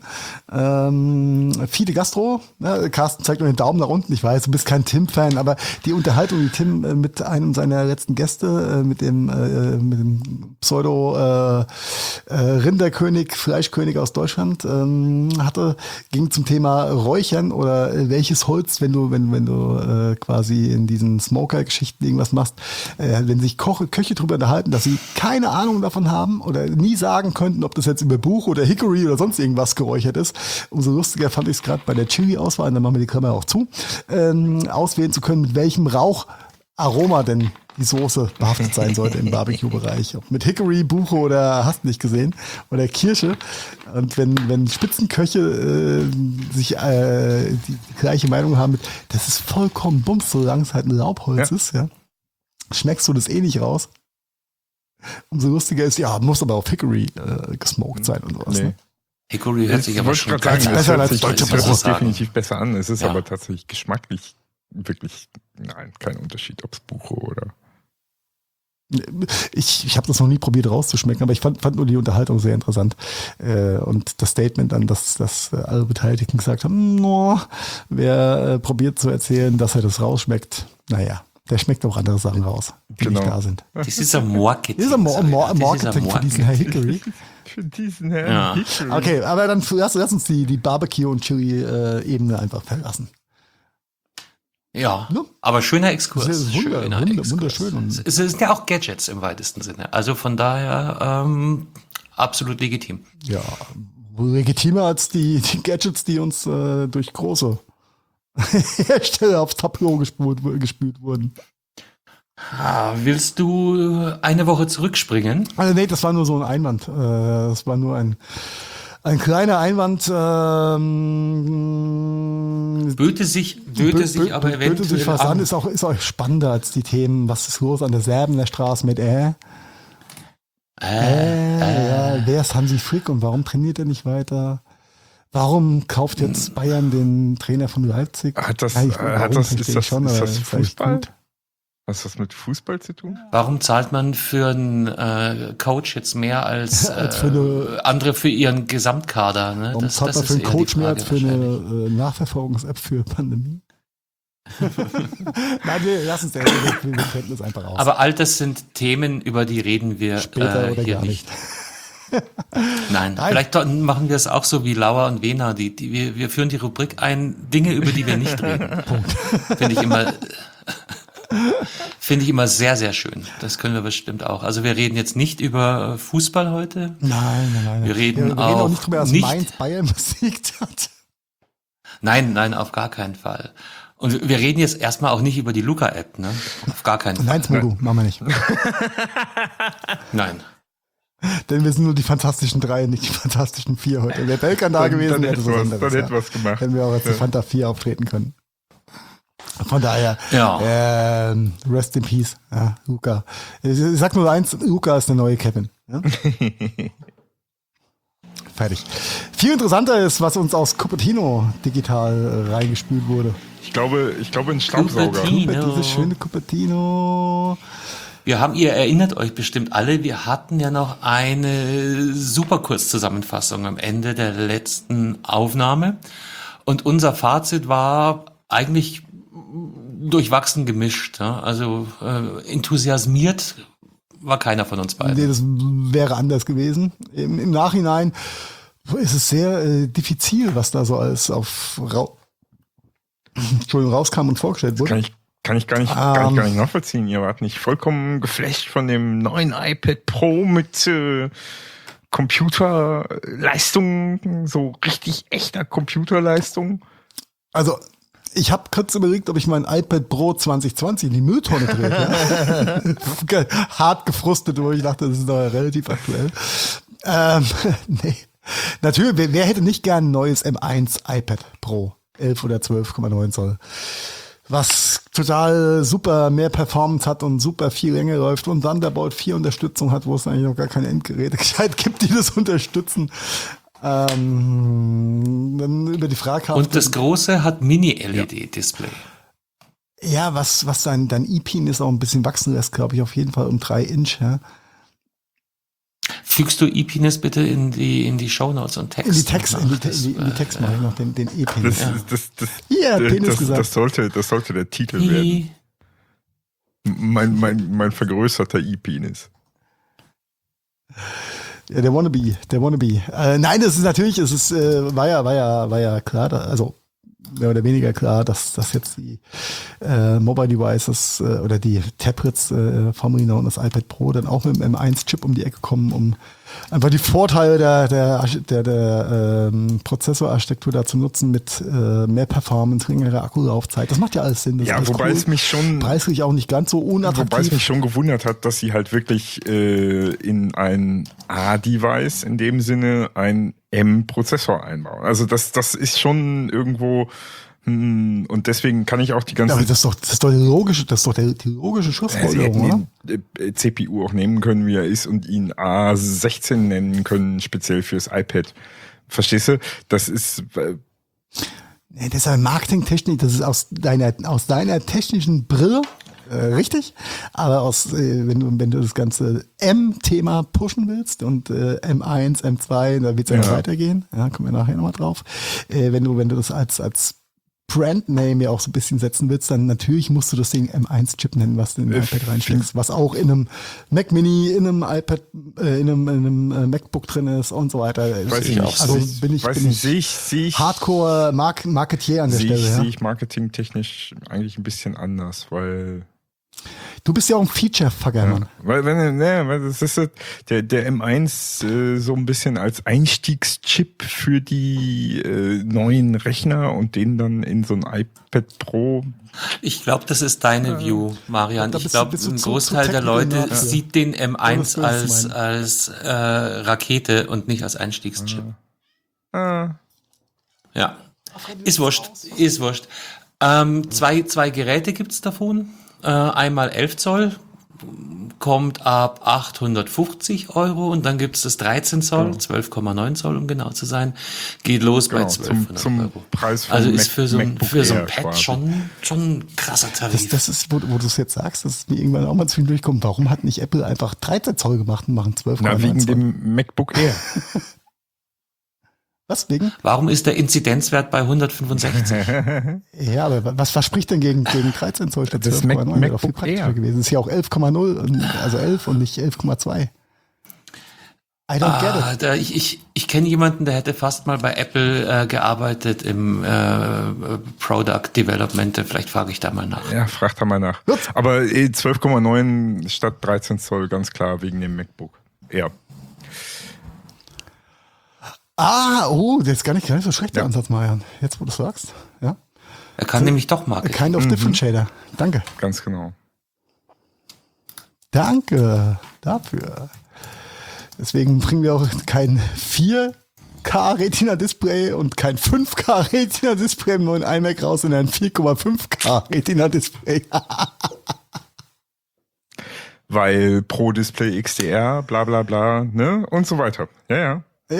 Viele Gastro. Ja, Carsten zeigt nur den Daumen nach unten. Ich weiß, du bist kein Tim-Fan, aber die Unterhaltung, die Tim mit einem seiner letzten Gäste, mit dem Pseudo Rinderkönig, Fleischkönig aus Deutschland hatte, ging zum Thema Räuchern oder welches Holz, wenn du quasi in diesen Smoker-Geschichten irgendwas machst, wenn sich Köche drüber unterhalten, dass sie keine Ahnung davon haben oder nie sagen könnten, ob das jetzt über Buch oder Hickory oder sonst irgendwas geräuchert ist. Umso lustiger fand ich es gerade bei der Chili-Auswahl, und dann machen wir die Klammer auch zu, auswählen zu können, mit welchem Raucharoma denn die Soße behaftet sein sollte im Barbecue-Bereich. Ob mit Hickory, Buche oder hast nicht gesehen oder Kirsche. Und wenn Spitzenköche sich die gleiche Meinung haben, das ist vollkommen bums, solange es halt ein Laubholz ist, ja, schmeckst du das eh nicht raus. Umso lustiger ist, muss aber auf Hickory gesmoked sein und sowas. Nee. Ne? Hickory hört sich aber schon ganz besser als deutsche Brot. Das definitiv besser an. Es ist aber tatsächlich geschmacklich wirklich, kein Unterschied, ob es Buche oder... Ich habe das noch nie probiert rauszuschmecken, aber ich fand nur die Unterhaltung sehr interessant. Und das Statement dann, dass alle Beteiligten gesagt haben, wer probiert zu erzählen, dass er das rausschmeckt, der schmeckt auch andere Sachen raus, die nicht da sind. Das ist ein Marketing. Das ist ein Marketing für diesen Herr Hickory. Für diesen Herrn Hickory. Okay, aber dann lass uns die Barbecue- und Chili-Ebene einfach verlassen. Ja, aber schöner Exkurs. Wunderschön. Es sind ja auch Gadgets im weitesten Sinne. Also von daher absolut legitim. Ja, legitimer als die Gadgets, die uns durch große Hersteller aufs Tableau gespült wurden. Willst du eine Woche zurückspringen? Also nee, das war nur so ein Einwand. Das war nur ein kleiner Einwand. Böte sich aber eventuell was an. Ist auch spannender als die Themen. Was ist los an der Serbener Straße mit wer ist Hansi Frick und warum trainiert er nicht weiter? Warum kauft jetzt Bayern den Trainer von Leipzig? Ist das ist Fußball? Was hat das mit Fußball zu tun? Warum zahlt man für einen Coach jetzt mehr als andere für ihren Gesamtkader? Ne? Warum zahlt man für einen Coach mehr als für eine Nachverfolgungs-App für Pandemie? Nein, wir lassen es, wir könnten es einfach aus. Aber all das sind Themen, über die reden wir Später oder hier gar nicht. Nein, vielleicht machen wir es auch so wie Lauer und Wehner. Wir führen die Rubrik ein, Dinge, über die wir nicht reden. Finde ich immer sehr, sehr schön. Das können wir bestimmt auch. Also wir reden jetzt nicht über Fußball heute. Nein. Wir reden auch nicht drüber, dass Mainz Bayern besiegt hat. Nein, auf gar keinen Fall. Und wir reden jetzt erstmal auch nicht über die Luca-App, ne? Auf gar keinen Fall. Nein, Smudo, machen wir nicht. Nein. Denn wir sind nur die Fantastischen 3, nicht die Fantastischen 4 heute. Wäre Belkan da gewesen, wäre das was anderes. Dann hätte was gemacht. Wenn wir auch als die Fanta 4 auftreten können. Von daher, rest in peace, ja, Luca. Ich sag nur eins, Luca ist der neue Kevin. Ja? Fertig. Viel interessanter ist, was uns aus Cupertino digital reingespült wurde. Ich glaube ein Staubsauger. Dieses schöne Cupertino. Ihr erinnert euch bestimmt alle, wir hatten ja noch eine super Kurzzusammenfassung am Ende der letzten Aufnahme. Und unser Fazit war eigentlich durchwachsen gemischt. Ja? Also enthusiasmiert war keiner von uns beiden. Nee, das wäre anders gewesen. Im Nachhinein ist es sehr diffizil, was da so alles rauskam und vorgestellt wurde. Kann ich gar nicht nachvollziehen. Ihr wart nicht vollkommen geflasht von dem neuen iPad Pro mit Computerleistung, so richtig echter Computerleistung? Also, ich habe kurz überlegt, ob ich mein iPad Pro 2020 in die Mülltonne drehe. Ja? Hart gefrustet, wo ich dachte, das ist doch relativ aktuell. Nee. Natürlich, wer hätte nicht gern ein neues M1 iPad Pro? 11 oder 12,9 Zoll. Was total super mehr Performance hat und super viel länger läuft und Thunderbolt 4 Unterstützung hat, wo es eigentlich noch gar keine Endgeräte gescheit gibt, die das unterstützen. Dann über die Frage und das große hat Mini-LED-Display. Ja, was dein E-Pin ist auch ein bisschen wachsen lässt, glaube ich, auf jeden Fall um 3 Inch. Ja. Fügst du E-Pines bitte in die Shownotes und Text? In die Text mache ich noch den E-Pin. Das sollte der Titel werden. Mein vergrößerter E-Penis. Ja, der Wannabe. Nein, das ist natürlich, war ja klar, also mehr oder weniger klar, dass jetzt die Mobile Devices oder die Tablets, formerly known as iPad Pro, dann auch mit dem M1-Chip um die Ecke kommen, um einfach die Vorteile der Prozessorarchitektur da zu nutzen mit mehr Performance, längerer Akkulaufzeit. Das macht ja alles Sinn. Das ja, wobei es mich schon preislich auch nicht ganz so unattraktiv. Wobei es mich schon gewundert hat, dass sie halt wirklich in ein A-Device in dem Sinne ein M-Prozessor einbauen. Also das ist schon irgendwo und deswegen kann ich auch die ganze. Aber das ist doch die logische Schlussfolgerung, oder? CPU auch nehmen können, wie er ist, und ihn A16 nennen können, speziell fürs iPad. Verstehst du? Das ist. Nee, das ist ja Marketingtechnik, das ist aus deiner technischen Brille. Richtig, aber wenn du das ganze M-Thema pushen willst und M1, M2, da wird es ja noch weitergehen, ja, kommen wir nachher nochmal drauf. Wenn du das als Brandname ja auch so ein bisschen setzen willst, dann natürlich musst du das Ding M1-Chip nennen, was du in den iPad reinsteckst, was auch in einem Mac Mini, in einem iPad, in einem MacBook drin ist und so weiter. Weiß ich auch. Also bin ich Hardcore Marketier an der Stelle. Sehe ich marketingtechnisch eigentlich ein bisschen anders, weil du bist ja auch ein Feature-Fucker, Mann. Weil das ist der M1 so ein bisschen als Einstiegschip für die neuen Rechner und den dann in so ein iPad Pro. Ich glaube, das ist deine View, Marian. Ich glaube, ein Großteil der Leute sieht den M1 als Rakete und nicht als Einstiegschip. Ja. Ist wurscht. Zwei Geräte gibt's davon. Einmal 11 Zoll, kommt ab 850 Euro und dann gibt's das 13 Zoll, 12,9 Zoll, um genau zu sein. Geht los bei 1200 zum Euro. Preis von Also ist für so ein MacBook Pad quasi. schon ein krasser Tarif. Das ist, wo du es jetzt sagst, dass es mir irgendwann auch mal zwischendurch kommt. Warum hat nicht Apple einfach 13 Zoll gemacht und machen 12,9 Na, wegen Zoll? dem MacBook Air. Was, wegen? Warum ist der Inzidenzwert bei 165? Ja, aber was spricht denn gegen 13 Zoll statt Das 12,9? Wäre doch viel MacBook praktischer Air. gewesen. Das ist ja auch 11,0, also 11 und nicht 11,2. I don't get it. Ich kenne jemanden, der hätte fast mal bei Apple gearbeitet im Product Development. Vielleicht frage ich da mal nach. Ja, frag da mal nach. Gut. Aber 12,9 statt 13 Zoll, ganz klar, wegen dem MacBook Air. Das ist gar nicht so schlecht, der Ja. Ansatz, Marian. Jetzt, wo du es sagst. Ja. Er kann nämlich doch Marketing. Kind of differentiator. Danke. Ganz genau. Danke dafür. Deswegen bringen wir auch kein 4K Retina Display und kein 5K Retina Display im neuen iMac raus, sondern ein 4,5K Retina Display. Weil Pro Display XDR, bla bla bla, ne? Und so weiter. Ja, ja.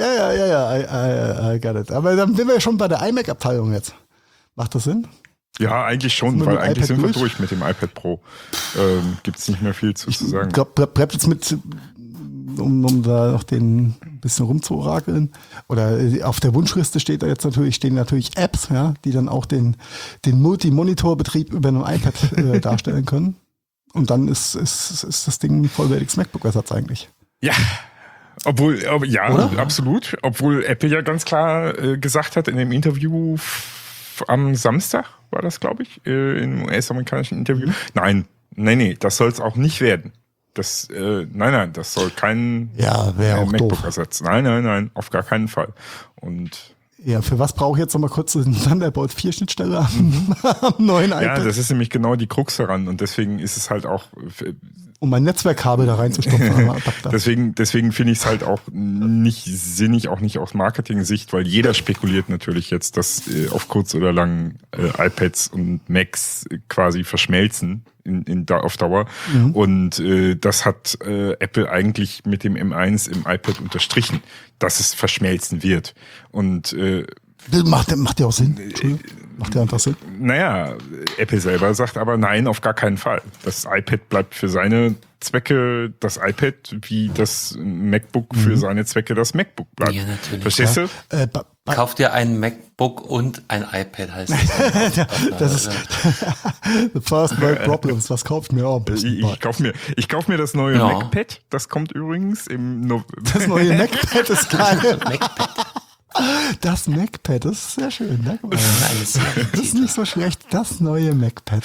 I got it. Aber dann sind wir ja schon bei der iMac-Abteilung jetzt. Macht das Sinn? Ja, eigentlich schon, Sind wir weil mit eigentlich iPad sind wir durch? durch mit dem iPad Pro. Gibt's nicht mehr viel zu sagen. Ich glaube, bleibt jetzt mit, um da noch den bisschen rumzuorakeln. Oder auf der Wunschliste stehen natürlich Apps, ja, die dann auch den Multi-Monitor-Betrieb über einem iPad darstellen können. Und dann ist das Ding ein vollwertiges MacBook-Ersatz eigentlich. Ja. Ja, Oder? absolut. Obwohl Apple ja ganz klar gesagt hat in dem Interview am Samstag, war das, glaube ich, im US-amerikanischen Interview. Nee, das soll es auch nicht werden. Das soll kein Ja, wäre auch doof. MacBook-Ersatz. Nein, auf gar keinen Fall. Und Ja, für was brauche ich jetzt nochmal kurz eine Thunderbolt 4 Schnittstelle am neuen ja, iPad, das ist nämlich genau die Krux daran. Und deswegen ist es halt auch um mein Netzwerkkabel da reinzustopfen am Adapter. Deswegen finde ich es halt auch nicht sinnig, auch nicht aus Marketing-Sicht, weil jeder spekuliert natürlich jetzt, dass auf kurz oder lang iPads und Macs quasi verschmelzen auf Dauer. Und das hat Apple eigentlich mit dem M1 im iPad unterstrichen, dass es verschmelzen wird. Und Macht ja auch Sinn. Entschuldigung. Macht ja einfach Sinn. naja, Apple selber sagt aber nein, auf gar keinen Fall. Das iPad bleibt für seine Zwecke das iPad, wie das MacBook für seine Zwecke das MacBook bleibt. Ja, natürlich. Verstehst du? Kauft dir ein MacBook und ein iPad, heißt das. Das ist the first world problems. Was kauft mir auch ein bisschen? Ich kauf mir das neue Ja. MacPad. Das kommt übrigens im Das neue MacPad ist geil. MacPad. Das MacPad, das ist sehr schön. Danke mal. Eines Das ist nicht so schlecht. Das neue MacPad.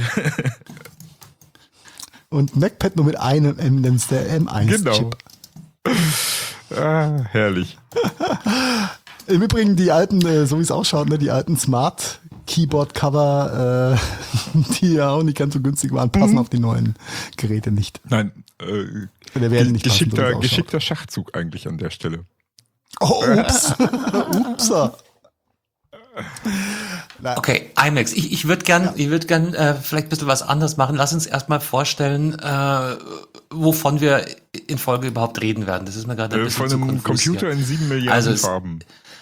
Und MacPad nur mit einem M, nämlich der M1-Chip. Genau. Herrlich. Im Übrigen die alten, so wie es ausschaut, ne, die alten Smart Keyboard-Cover, die ja auch nicht ganz so günstig waren, passen auf die neuen Geräte nicht. Nein, Oder werden nicht passen, so wie es ausschaut. geschickter Schachzug eigentlich an der Stelle. Oh, ups. Upsa. Okay, iMacs. Ich würde gern vielleicht ein bisschen was anderes machen. Lass uns erstmal vorstellen, wovon wir in Folge überhaupt reden werden. Das ist mir gerade ein bisschen Von zu einem konfus Computer hier. in 7 Milliarden Also Farben.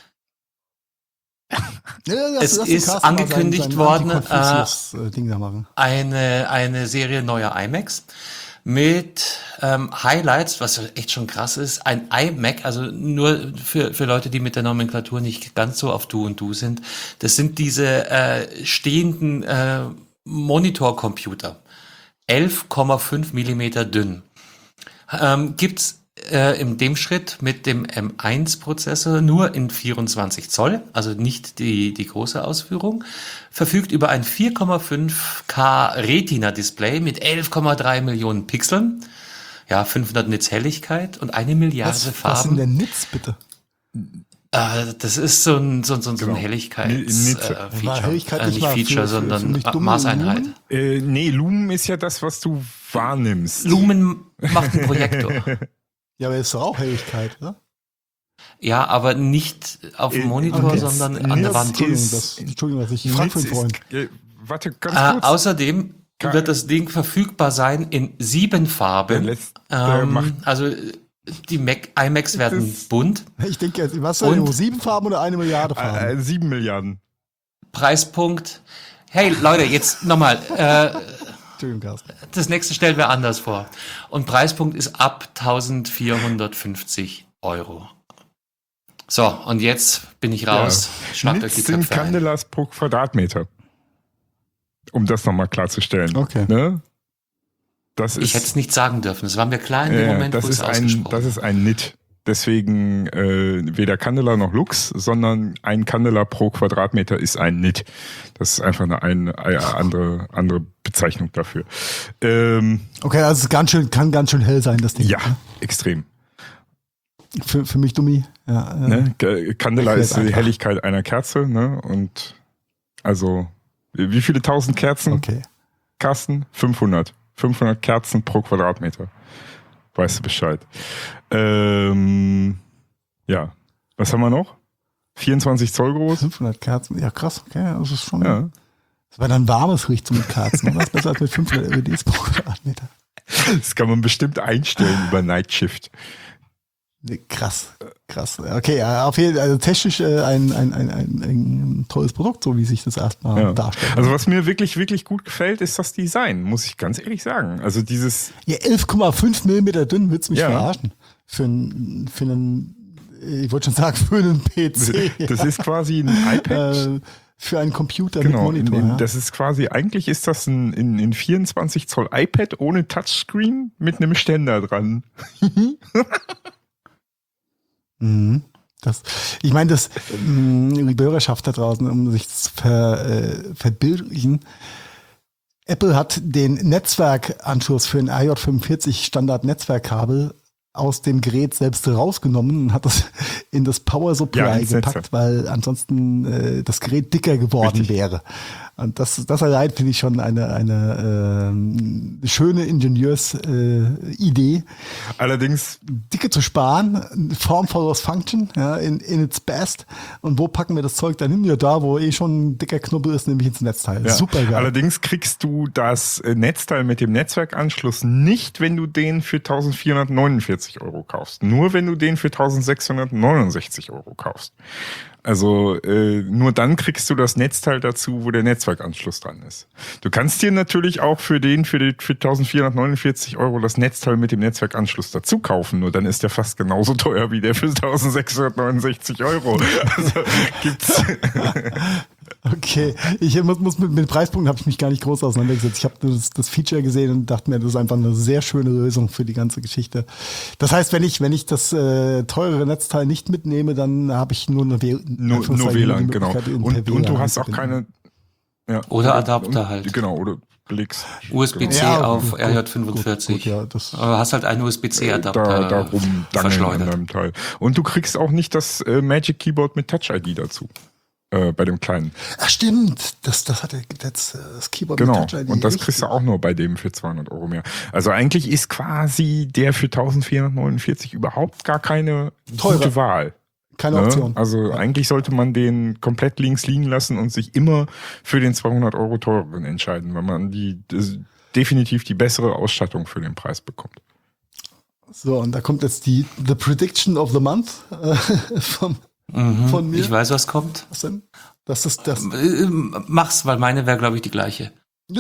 Ja, Es lass den ist Carsten mal angekündigt sein worden, Anti-Confucius-Ding da machen. Eine Serie neuer iMacs mit Highlights, was echt schon krass ist. Ein iMac, also nur für Leute, die mit der Nomenklatur nicht ganz so auf Du und Du sind. Das sind diese stehenden Monitorcomputer. 11,5 Millimeter dünn. Gibt's in dem Schritt mit dem M1-Prozessor nur in 24 Zoll, also nicht die große Ausführung, verfügt über ein 4,5K Retina-Display mit 11,3 Millionen Pixeln, ja, 500 Nits Helligkeit und 1 Milliarde Was sind Farben. denn Nits, bitte? Das ist so ein War Helligkeits-Feature. Helligkeit nicht Nicht mal Feature, für sondern mich dumme Maßeinheit. Lumen? Nee, Lumen ist ja das, was du wahrnimmst. Lumen macht einen Projektor. Ja, aber ist doch auch Helligkeit, oder? Ja, aber nicht auf dem Monitor, Okay. sondern an der Wand. Entschuldigung, dass ich frage für einen Freund. Warte, ganz kurz. Außerdem wird das Ding verfügbar sein in 7 Farben. Also die iMacs werden bunt. Ich denke, was sind 7 Farben oder 1 Milliarde Farben? 7 Milliarden. Preispunkt. Hey Leute, jetzt nochmal. Entschuldigung, Carsten. Das nächste stellen wir anders vor. Und Preispunkt ist ab 1.450 €. So, und jetzt bin ich raus. Ja. Schlagt euch die sind Köpfe ein. Candelas pro Quadratmeter. Um das nochmal klarzustellen. Okay. Ne? Ich hätte es nicht sagen dürfen. Das war mir klar in dem Moment, wo es ausgesprochen Das ist ein NIT. Deswegen weder Candela noch Lux, sondern ein Candela pro Quadratmeter ist ein NIT. Das ist einfach eine andere Bezeichnung dafür. Okay, also es kann ganz schön hell sein, das Ding. Ja, extrem. Für mich Dummi. Ja, ne? Candela ist die Helligkeit einer Kerze, ne? Und also wie viele 1000 Kerzen? Okay. Carsten? 500. 500 Kerzen pro Quadratmeter. Weißt du Bescheid. Ja. Was haben wir noch? 24 Zoll groß. 500 Kerzen. Ja, krass. Okay, das ist schon. Ja. Das war dann warmes Licht mit Kerzen. Das ist besser als mit 500 LEDs pro Quadratmeter. Das kann man bestimmt einstellen über Night Shift. Krass. Okay, ja, auf jeden Fall, also technisch ein tolles Produkt, so wie sich das erstmal darstellt. Also was mir wirklich, wirklich gut gefällt, ist das Design, muss ich ganz ehrlich sagen. Also dieses... Ja, 11,5 Millimeter dünn, willst du mich verarschen? Für einen, ich wollte schon sagen, für einen PC. Das ist quasi ein iPad. Für einen Computer genau, mit Monitor. Das ist quasi, eigentlich ist das ein 24 Zoll iPad ohne Touchscreen mit einem Ständer dran. Ich meine, die Bürgerschaft da draußen, um sich zu verbildlichen, Apple hat den Netzwerkanschluss für ein RJ45 Standard Netzwerkkabel aus dem Gerät selbst rausgenommen und hat das in das Power Supply gepackt, weil ansonsten das Gerät dicker geworden wäre. Und das allein finde ich schon eine schöne Ingenieursidee. Allerdings Dicke zu sparen, Form follows Function, ja, in its best. Und wo packen wir das Zeug dann hin? Ja, da, wo schon ein dicker Knubbel ist, nämlich ins Netzteil. Ja. Super geil. Allerdings kriegst du das Netzteil mit dem Netzwerkanschluss nicht, wenn du den für 1.449 € kaufst. Nur wenn du den für 1.669 € kaufst. Also nur dann kriegst du das Netzteil dazu, wo der Netzwerkanschluss dran ist. Du kannst dir natürlich auch für 1.449 € das Netzteil mit dem Netzwerkanschluss dazu kaufen, nur dann ist der fast genauso teuer wie der für 1.669 €. Also gibt's. Okay, ich muss mit den Preispunkten habe ich mich gar nicht groß auseinandergesetzt. Ich habe das Feature gesehen und dachte mir, das ist einfach eine sehr schöne Lösung für die ganze Geschichte. Das heißt, wenn ich das teurere Netzteil nicht mitnehme, dann habe ich nur eine WLAN, genau. Und du hast auch keine... Ja, oder Adapter halt. Genau, oder legst USB-C auf RJ45. Gut, ja, aber hast halt einen USB-C-Adapter darum verschleudert. An deinem Teil. Und du kriegst auch nicht das Magic Keyboard mit Touch-ID dazu. Bei dem kleinen. Ach stimmt, das hatte jetzt das Keyboard genau. mit Touch-ID. Und das kriegst du auch nur bei dem für 200 € mehr. Also eigentlich ist quasi der für 1.449 überhaupt gar keine gute Wahl. Keine Option. Also eigentlich sollte man den komplett links liegen lassen und sich immer für den 200 € teureren entscheiden, weil man definitiv die bessere Ausstattung für den Preis bekommt. So, und da kommt jetzt the Prediction of the Month von mir. Ich weiß, was kommt. Was denn? Das ist das. Mach's, weil meine wäre, glaube ich, die gleiche.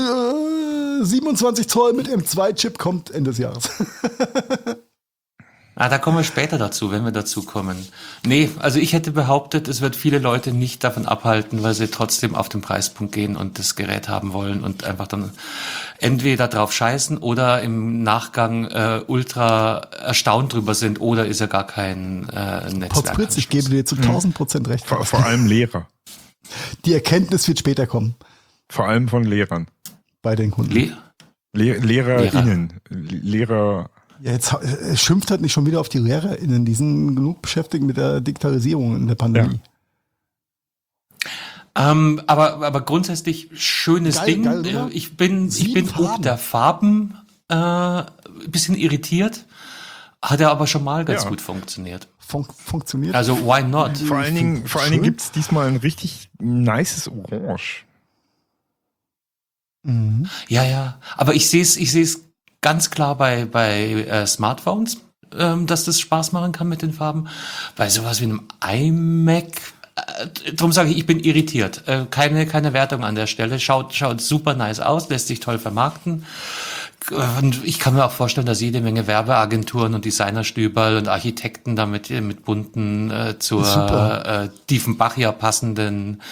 27 Zoll mit M2-Chip kommt Ende des Jahres. Da kommen wir später dazu, wenn wir dazu kommen. Nee, also ich hätte behauptet, es wird viele Leute nicht davon abhalten, weil sie trotzdem auf den Preispunkt gehen und das Gerät haben wollen und einfach dann entweder drauf scheißen oder im Nachgang ultra erstaunt drüber sind oder ist ja gar kein Netzwerk. Potz, ich gebe dir zu 1000% recht. Vor allem Lehrer. Die Erkenntnis wird später kommen. Vor allem von Lehrern. Bei den Kunden. LehrerInnen. Lehrer. Ja, jetzt schimpft halt nicht schon wieder auf die LehrerInnen. Die sind genug beschäftigt mit der Digitalisierung in der Pandemie. Ja. Aber grundsätzlich schönes Ding. Geil, ich bin ob der Farben ein bisschen irritiert. Hat er aber schon mal ganz gut funktioniert. Funktioniert. Also why not? Vor allen Dingen gibt es diesmal ein richtig nices Orange. Mhm. Ja. Aber ich sehe es ganz klar bei Smartphones, dass das Spaß machen kann mit den Farben. Bei sowas wie einem iMac, darum sage ich bin irritiert. Keine Wertung an der Stelle. Schaut super nice aus, lässt sich toll vermarkten. Und ich kann mir auch vorstellen, dass jede Menge Werbeagenturen und Designerstüberl und Architekten damit mit bunten zur Diefenbachia passenden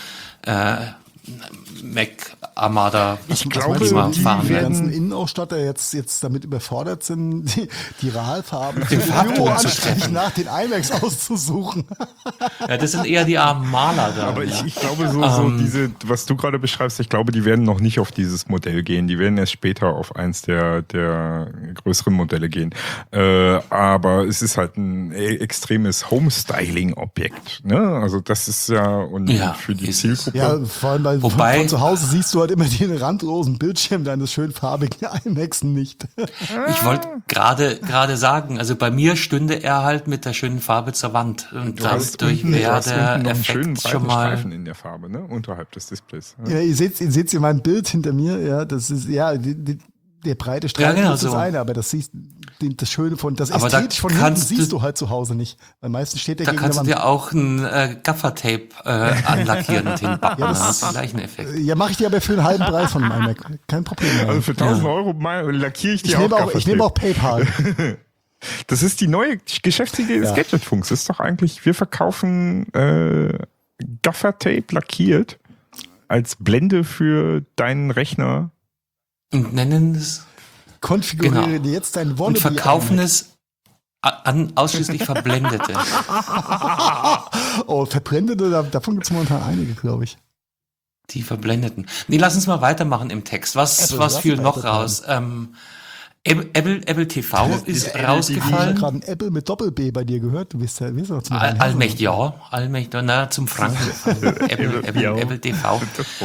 Mac Armada. Ich glaube, die fahren ganzen Innenausstatter jetzt damit überfordert sind, die RAL-Farben Den Farbton zu anständig treffen. nach den iMacs auszusuchen. Ja, das sind eher die armen Maler da. Aber ich glaube, so diese, was du gerade beschreibst, ich glaube, die werden noch nicht auf dieses Modell gehen. Die werden erst später auf eins der größeren Modelle gehen. Aber es ist halt ein extremes Homestyling-Objekt. Ne? Also das ist und für die Zielgruppe. Ja, vor allem Wobei- von zu Hause siehst du halt immer den randlosen Bildschirm deines schön farbigen iMacs nicht. Ich wollte gerade sagen, also bei mir stünde er halt mit der schönen Farbe zur Wand. Und dadurch wäre der noch einen schönen Effekt breiten schon mal... Streifen in der Farbe, ne? Unterhalb des Displays. Ja, ihr seht in meinem Bild hinter mir, ja, das ist, der breite Streifen genau ist das so. eine, aber das Schöne das Aber da ästhetisch von hinten kannst siehst du- du halt zu Hause nicht. Weil meistens steht der Da gegen kannst du der Wand. dir auch ein Gaffertape anlackieren und hinbacken. Ja, Ja, das- das ist den gleichen Effekt. Ja, mache ich dir aber für einen halben Preis von meinem iMac. Kein Problem. Also für 1000 Euro lackiere ich ich dir nehme auch auch PayPal. Das ist die neue Geschäftsidee des Ja. Gadgetfunks. Das ist doch eigentlich, wir verkaufen Gaffertape lackiert als Blende für deinen Rechner. Und nennen es Konfiguriere dir jetzt dein und Wannabe verkaufen iMac. es an ausschließlich Verblendete. Oh, Verbrennende, davon gibt es momentan einige, glaube ich. Die Verblendeten. Nee, lass uns mal weitermachen im Text. Was lass fiel uns noch weitermachen. raus? Apple TV ist Ich habe rausgefallen. gerade ein Apple mit Doppel-B bei dir gehört. Du bist ja doch zum Allmächtig, zum Franken. Apple TV.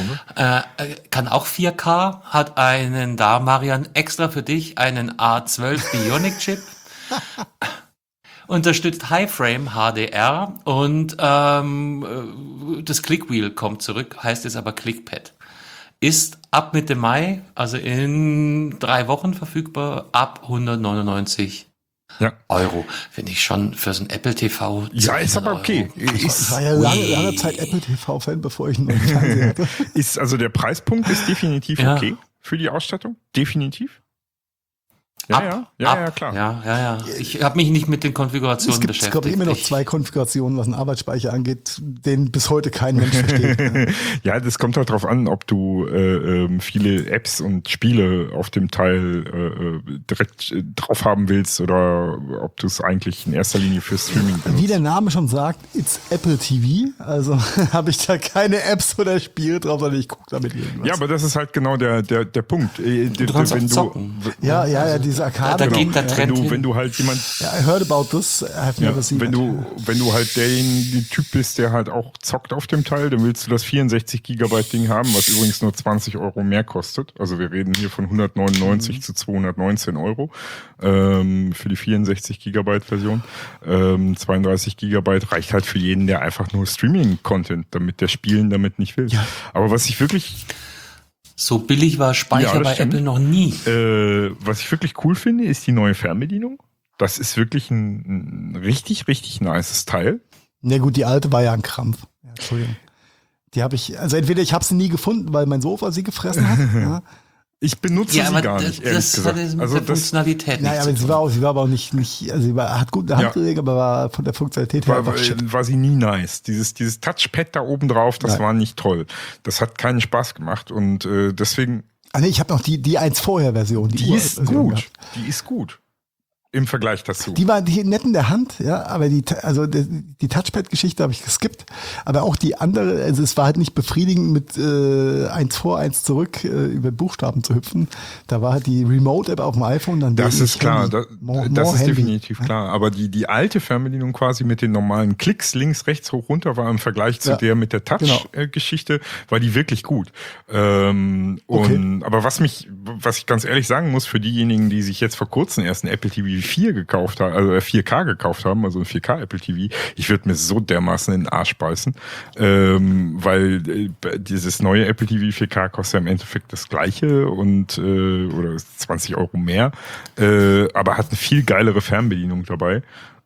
Kann auch 4K, hat einen, da Marian, extra für dich, einen A12 Bionic Chip. Unterstützt High-Frame HDR und das Clickwheel kommt zurück, heißt es aber ClickPad. Ist ab Mitte Mai, also in 3 Wochen verfügbar, ab 199 Euro. Finde ich schon für so ein Apple TV. Ja, ist aber okay. Ich war ja lange Zeit Apple TV-Fan, bevor ich einen neuen Fernseher hatte. Also der Preispunkt ist definitiv okay für die Ausstattung. Definitiv. Ja, klar. Ja. Ich habe mich nicht mit den Konfigurationen Es gibt, beschäftigt. glaube ich, immer noch 2 Konfigurationen, was den Arbeitsspeicher angeht, den bis heute kein Mensch versteht. Ja, das kommt halt drauf an, ob du viele Apps und Spiele auf dem Teil direkt drauf haben willst oder ob du es eigentlich in erster Linie für Streaming benutzt. Wie der Name schon sagt, it's Apple TV. Also habe ich da keine Apps oder Spiele drauf, sondern ich gucke damit irgendwas. Ja, aber das ist halt genau der Punkt. Du kannst auch zocken. Ja, diese Arcade. Da geht der Trend hin. Wenn du halt jemand I heard about this, I have never seen wenn it. du halt derjenige Typ bist, der halt auch zockt auf dem Teil, dann willst du das 64 Gigabyte Ding haben, was übrigens nur 20 Euro mehr kostet. Also wir reden hier von 199 zu 219 Euro für die 64 Gigabyte Version. 32 Gigabyte reicht halt für jeden, der einfach nur Streaming-Content damit nicht will. Ja. Aber was ich wirklich So billig war Speicher das bei stimmt. Apple noch nie. was ich wirklich cool finde, ist die neue Fernbedienung. Das ist wirklich ein richtig, richtig nices Teil. Na gut, die alte war ja ein Krampf. Ja, Entschuldigung. Die habe ich, also entweder ich habe sie nie gefunden, weil mein Sofa sie gefressen hat. Ja. Ich benutze sie gar nicht, ehrlich das gesagt. hat jetzt mit Also der Funktionalität Naja, aber nichts zu sie war aber auch nicht also sie hat gute Hand gelegt, aber war von der Funktionalität her einfach shit. war sie nie nice. Dieses Touchpad da oben drauf, das Nein. war nicht toll. Das hat keinen Spaß gemacht und deswegen, Ah nee, ich habe noch die 1 vorher Version. die ist Urversion gut. gehabt. Die ist gut. Im Vergleich dazu. Die war nett in der Hand, ja, aber die Touchpad-Geschichte habe ich geskippt. Aber auch die andere, also es war halt nicht befriedigend mit 1 vor, 1 zurück über Buchstaben zu hüpfen. Da war halt die Remote-App auf dem iPhone, dann Das wenig ist klar, Handy. das ist Handy. definitiv klar. Aber die alte Fernbedienung quasi mit den normalen Klicks links, rechts, hoch, runter war im Vergleich zu Ja, der mit der genau. Touch-Geschichte, war die wirklich gut. Okay. Aber was mich was ich ganz ehrlich sagen muss, für diejenigen, die sich jetzt vor kurzem erst ein Apple TV 4 gekauft haben, also 4K gekauft haben, also ein 4K Apple TV, ich würde mir so dermaßen in den Arsch beißen, weil dieses neue Apple TV 4K kostet ja im Endeffekt das Gleiche und oder 20 Euro mehr, aber hat eine viel geilere Fernbedienung dabei.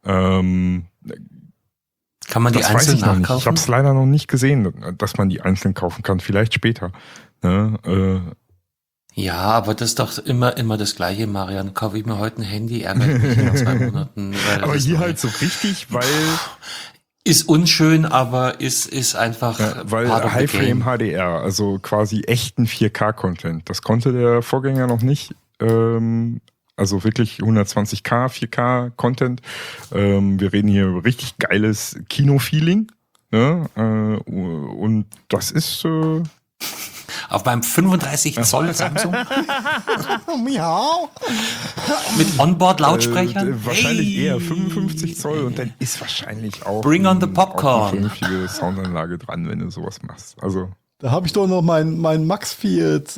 Kann man die das weiß einzeln ich noch nicht. nachkaufen? Ich habe es leider noch nicht gesehen, dass man die einzeln kaufen kann. Vielleicht später. Ne? Ja, aber das ist doch immer das Gleiche, Marian. Kaufe ich mir heute ein Handy, ärgere mich nach 2 Monaten. Weil Aber das hier neue halt so richtig, weil ist unschön, aber ist einfach weil part of the High-Frame game. HDR, also quasi echten 4K-Content. Das konnte der Vorgänger noch nicht. Also wirklich 120K, 4K-Content. Wir reden hier über richtig geiles Kino-Feeling. Ne? Und das ist Auf meinem 35 Zoll Samsung Miau. mit Onboard-Lautsprechern. wahrscheinlich Hey! eher 55 Zoll und dann ist wahrscheinlich auch Bring on the auch popcorn. eine vernünftige Soundanlage dran, wenn du sowas machst. Also Da habe ich doch noch mein Maxfield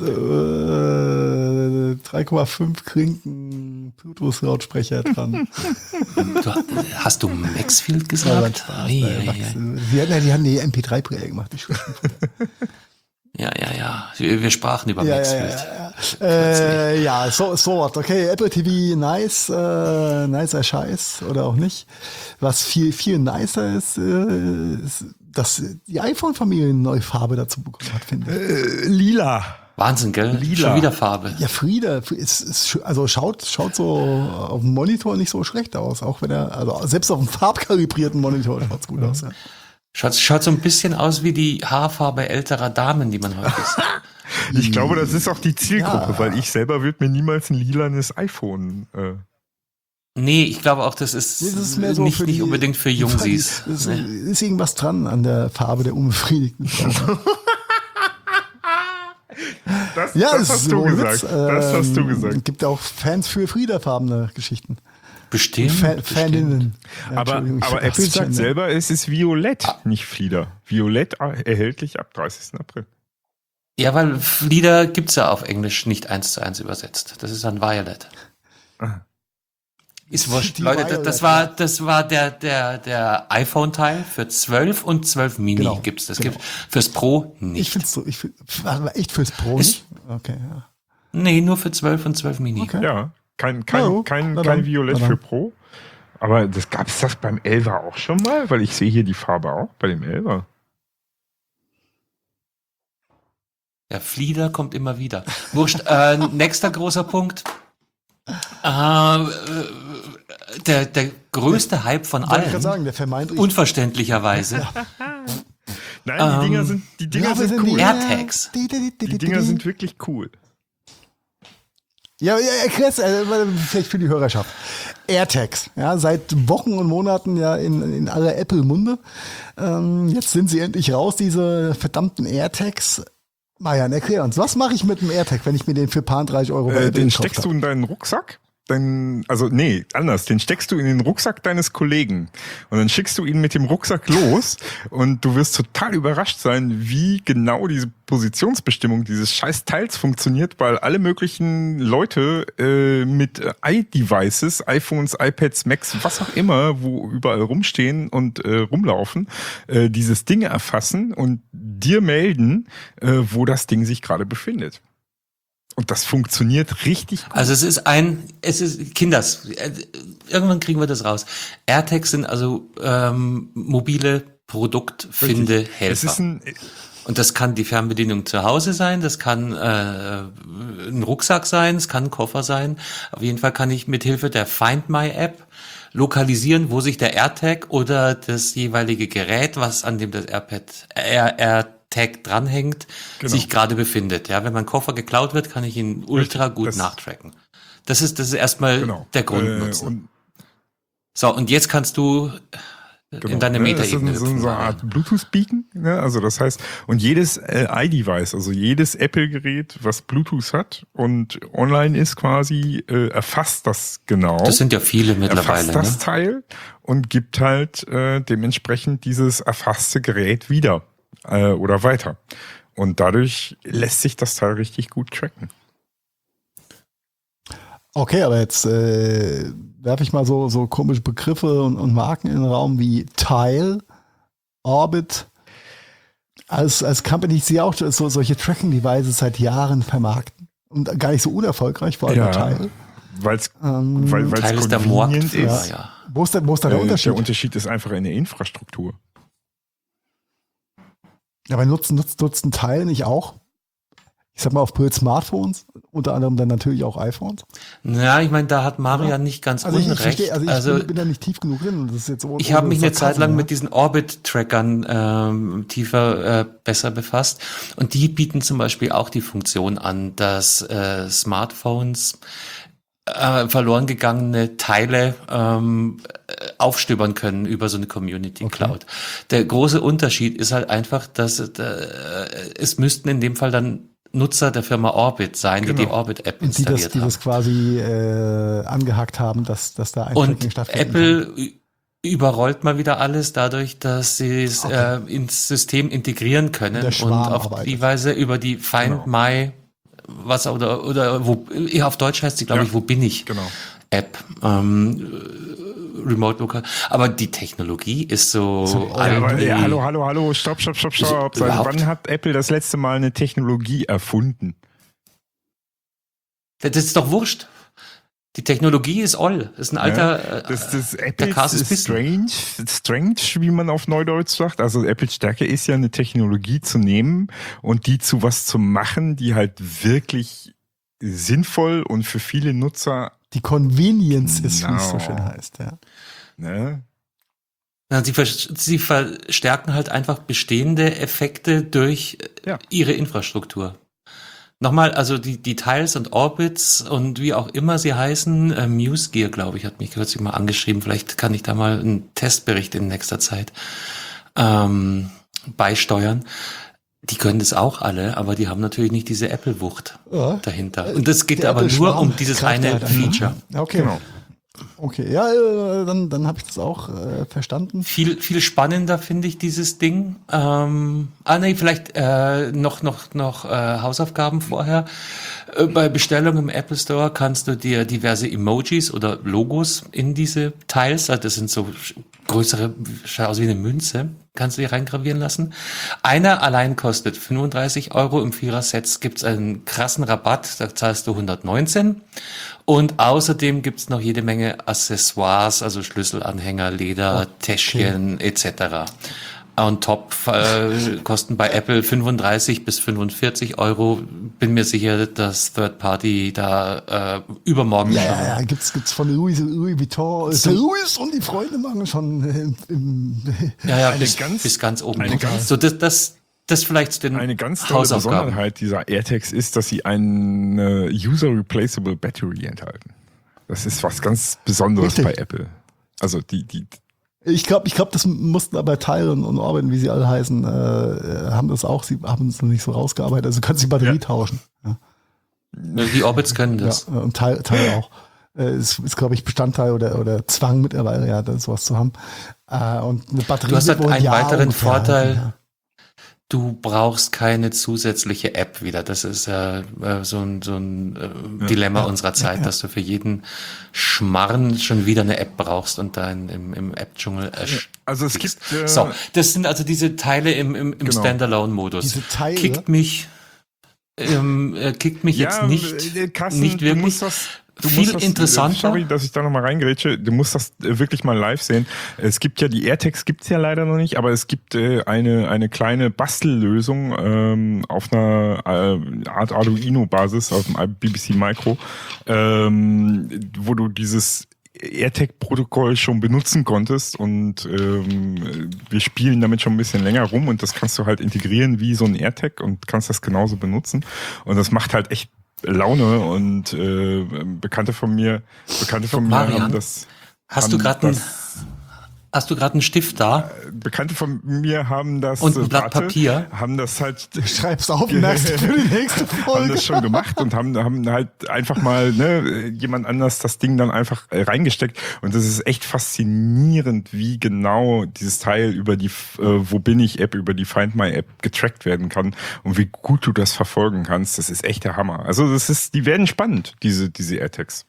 3,5 Klinken Bluetooth-Lautsprecher dran. Hast du Maxfield gesagt? Die haben die MP3-Player gemacht. Die Ja. Wir sprachen über Maxfield. Ja, so what. Okay, Apple TV, nice, nicer Scheiß oder auch nicht. Was viel, viel nicer ist, ist, dass die iPhone-Familie eine neue Farbe dazu bekommen hat, finde ich. lila. Wahnsinn, gell? Lila. Schon wieder Farbe. Ja, Frieda, also schaut so auf dem Monitor nicht so schlecht aus, auch wenn also selbst auf einem farbkalibrierten Monitor schaut's gut aus. Ja. Schaut so ein bisschen aus wie die Haarfarbe älterer Damen, die man heute sieht. Ich glaube, das ist auch die Zielgruppe, Ja. weil ich selber würde mir niemals ein lilanes iPhone. Nee, ich glaube auch, das ist, Das ist mehr so nicht, für nicht die, unbedingt für Jungsies. Es ist irgendwas dran an der Farbe der unbefriedigten Frau. Das, Ja, das es hast ist du ohne gesagt. Witz. Das hast du gesagt. Gibt auch Fans für friederfarbene Geschichten. Bestimmt. Faninnen. Ja, Aber Entschuldigung, Apple ich sagt Fan. selber, es ist Violett, nicht Flieder. Violett erhältlich ab 30. April. Ja, weil Flieder gibt's ja auf Englisch nicht 1:1 übersetzt. Das ist dann Violet. Ah. Ist wurscht. Die Leute, Violet, das war der iPhone-Teil für 12 und 12 Mini Genau, gibt's. Das genau. gibt fürs Pro Ich nicht. find's so, aber echt fürs Pro nicht? Okay, ja. Nee, nur für 12 und 12 Mini. Okay. Ja, kein Na dann. Violett Na dann. für Pro. Aber gab's das beim 11er auch schon mal? Weil ich sehe hier die Farbe auch bei dem 11er. Der Flieder kommt immer wieder. Wurscht. Nächster großer Punkt. Der größte Hype von Wollte ich gerade allen, sagen, der vermeintlich unverständlichkeitlich. Nein, die Dinger sind cool. AirTags. Die Dinger sind wirklich cool. Ja, erklär's vielleicht für die Hörerschaft. AirTags, ja, seit Wochen und Monaten ja in aller Apple-Munde. Jetzt sind sie endlich raus, diese verdammten AirTags. Marian, erklär uns, was mache ich mit dem AirTag, wenn ich mir den für paar 30 Euro bei Apple Den gekauft steckst du hab? in deinen Rucksack. Den steckst du in den Rucksack deines Kollegen und dann schickst du ihn mit dem Rucksack los und du wirst total überrascht sein, wie genau diese Positionsbestimmung dieses scheiß Teils funktioniert, weil alle möglichen Leute mit iDevices, iPhones, iPads, Macs, was auch immer, wo überall rumstehen und rumlaufen, dieses Ding erfassen und dir melden, wo das Ding sich gerade befindet. Und das funktioniert richtig gut. Also es ist Kinders, irgendwann kriegen wir das raus. AirTags sind also mobile Produktfindehelfer. Und das kann die Fernbedienung zu Hause sein, das kann ein Rucksack sein, es kann ein Koffer sein. Auf jeden Fall kann ich mit Hilfe der Find My App lokalisieren, wo sich der AirTag oder das jeweilige Gerät, was an dem das AirTag dranhängt, sich gerade befindet. Ja, wenn mein Koffer geklaut wird, kann ich ihn ultra gut nachtracken. Das ist erstmal der Grundnutzen. So, und jetzt kannst du in deine Metaebene das ist so eine Art Bluetooth-Beacon, ne? Also das heißt, und jedes iDevice, also jedes Apple-Gerät, was Bluetooth hat und online ist quasi, erfasst das genau. Das sind ja viele mittlerweile. Erfasst das Teil und gibt halt dementsprechend dieses erfasste Gerät wieder oder weiter. Und dadurch lässt sich das Teil richtig gut tracken. Okay, aber jetzt werfe ich mal so komische Begriffe und Marken in den Raum wie Tile, Orbit. Als Company, ich sehe auch solche Tracking-Devices seit Jahren vermarkten. Und gar nicht so unerfolgreich, vor allem bei Tile. Weil es Teil ist der convenient Markt. ist. Ja. Wo ist da der Unterschied? Der Unterschied ist einfach in der Infrastruktur. Ja, aber nutzen Teil nicht auch? Ich sag mal auf Smartphones, unter anderem dann natürlich auch iPhones. Ja, ich meine, da hat Marian nicht ganz unrecht. Ich bin da nicht tief genug drin. Das ist jetzt ich habe mich eine Zeit lang mit diesen Orbit-Trackern besser befasst. Und die bieten zum Beispiel auch die Funktion an, dass Smartphones verloren gegangene Teile aufstöbern können über so eine Community Cloud. Der große Unterschied ist halt einfach, dass es müssten in dem Fall dann Nutzer der Firma Orbit sein, die Orbit-App installiert haben. Die das quasi angehackt haben, dass da ein Tracking stattfindet. Apple überrollt mal wieder alles dadurch, dass sie es ins System integrieren können und auf die Weise über die Find My oder wo auf Deutsch heißt sie, glaube ich, wo bin ich? Genau. App, Remote Local. Aber die Technologie ist so hallo, stopp. Seit wann hat Apple das letzte Mal eine Technologie erfunden? Das ist doch wurscht. Die Technologie ist all. Das ist ein alter. Das Apple ist strange, wie man auf Neudeutsch sagt. Also Apples Stärke ist ja eine Technologie zu nehmen und die zu was zu machen, die halt wirklich sinnvoll und für viele Nutzer. Die Convenience ist, wie es so schön heißt, ja. Ne? Ja, sie verstärken halt einfach bestehende Effekte durch ihre Infrastruktur. Nochmal, also die Tiles und Orbits und wie auch immer sie heißen, MuseGear, glaube ich, hat mich kürzlich mal angeschrieben. Vielleicht kann ich da mal einen Testbericht in nächster Zeit beisteuern. Die können das auch alle, aber die haben natürlich nicht diese Apple-Wucht dahinter. Und das geht aber nur um dieses eine Feature. Okay. Genau. Okay, ja, dann habe ich das auch verstanden. Viel spannender finde ich dieses Ding. Vielleicht noch Hausaufgaben vorher. Bei Bestellung im Apple Store kannst du dir diverse Emojis oder Logos in diese Tiles, das sind so größere, schaut aus wie eine Münze, kannst du dir reingravieren lassen. Einer allein kostet 35 €, im Vierer-Set gibt's einen krassen Rabatt, da zahlst du 119. Und außerdem gibt's noch jede Menge Accessoires, also Schlüsselanhänger, Leder, Täschchen etc. On top kosten bei Apple 35 bis 45 €. Bin mir sicher, dass Third Party da übermorgen schon. Ja, gibt's von Louis Vuitton. Louis und die Freunde machen schon bis ganz oben. So das vielleicht zu den Eine ganz tolle Besonderheit dieser AirTags ist, dass sie eine User-Replaceable Battery enthalten. Das ist was ganz Besonderes bei Apple. Also Ich glaube, das mussten aber Tile und Orbit, wie sie alle heißen, haben das auch. Sie haben es noch nicht so rausgearbeitet. Also du kannst die Batterie tauschen. Ja. Die Orbits können das. Ja, und Tile auch. Ist glaube ich, Bestandteil oder Zwang mittlerweile, sowas zu haben. Und eine Batterie. Du hast halt einen weiteren Vorteil. Ja. Du brauchst keine zusätzliche App wieder. Das ist so ein Dilemma unserer Zeit, dass du für jeden Schmarrn schon wieder eine App brauchst und dann im App-Dschungel Also es gibt das sind also diese Teile im Standalone-Modus. Diese Teile Kickt mich jetzt nicht Carsten, wirklich. Viel interessanter. Sorry, dass ich da nochmal reingrätsche. Du musst das wirklich mal live sehen. Es gibt ja die AirTags, gibt's ja leider noch nicht, aber es gibt eine kleine Bastellösung auf einer Art Arduino-Basis auf dem BBC Micro, wo du dieses AirTag-Protokoll schon benutzen konntest und wir spielen damit schon ein bisschen länger rum und das kannst du halt integrieren wie so ein AirTag und kannst das genauso benutzen und das macht halt echt Laune und Bekannte von mir Marian, haben das. Hast du gerade Hast du gerade einen Stift da? Bekannte von mir haben das Und ein Blatt Papier? Haben das halt Schreib's auf und merkst für die nächste Folge. haben das schon gemacht und haben halt einfach mal jemand anders das Ding dann einfach reingesteckt. Und das ist echt faszinierend, wie genau dieses Teil über die Wo bin ich App, über die Find My App getrackt werden kann und wie gut du das verfolgen kannst. Das ist echt der Hammer. Also die werden spannend, diese AirTags.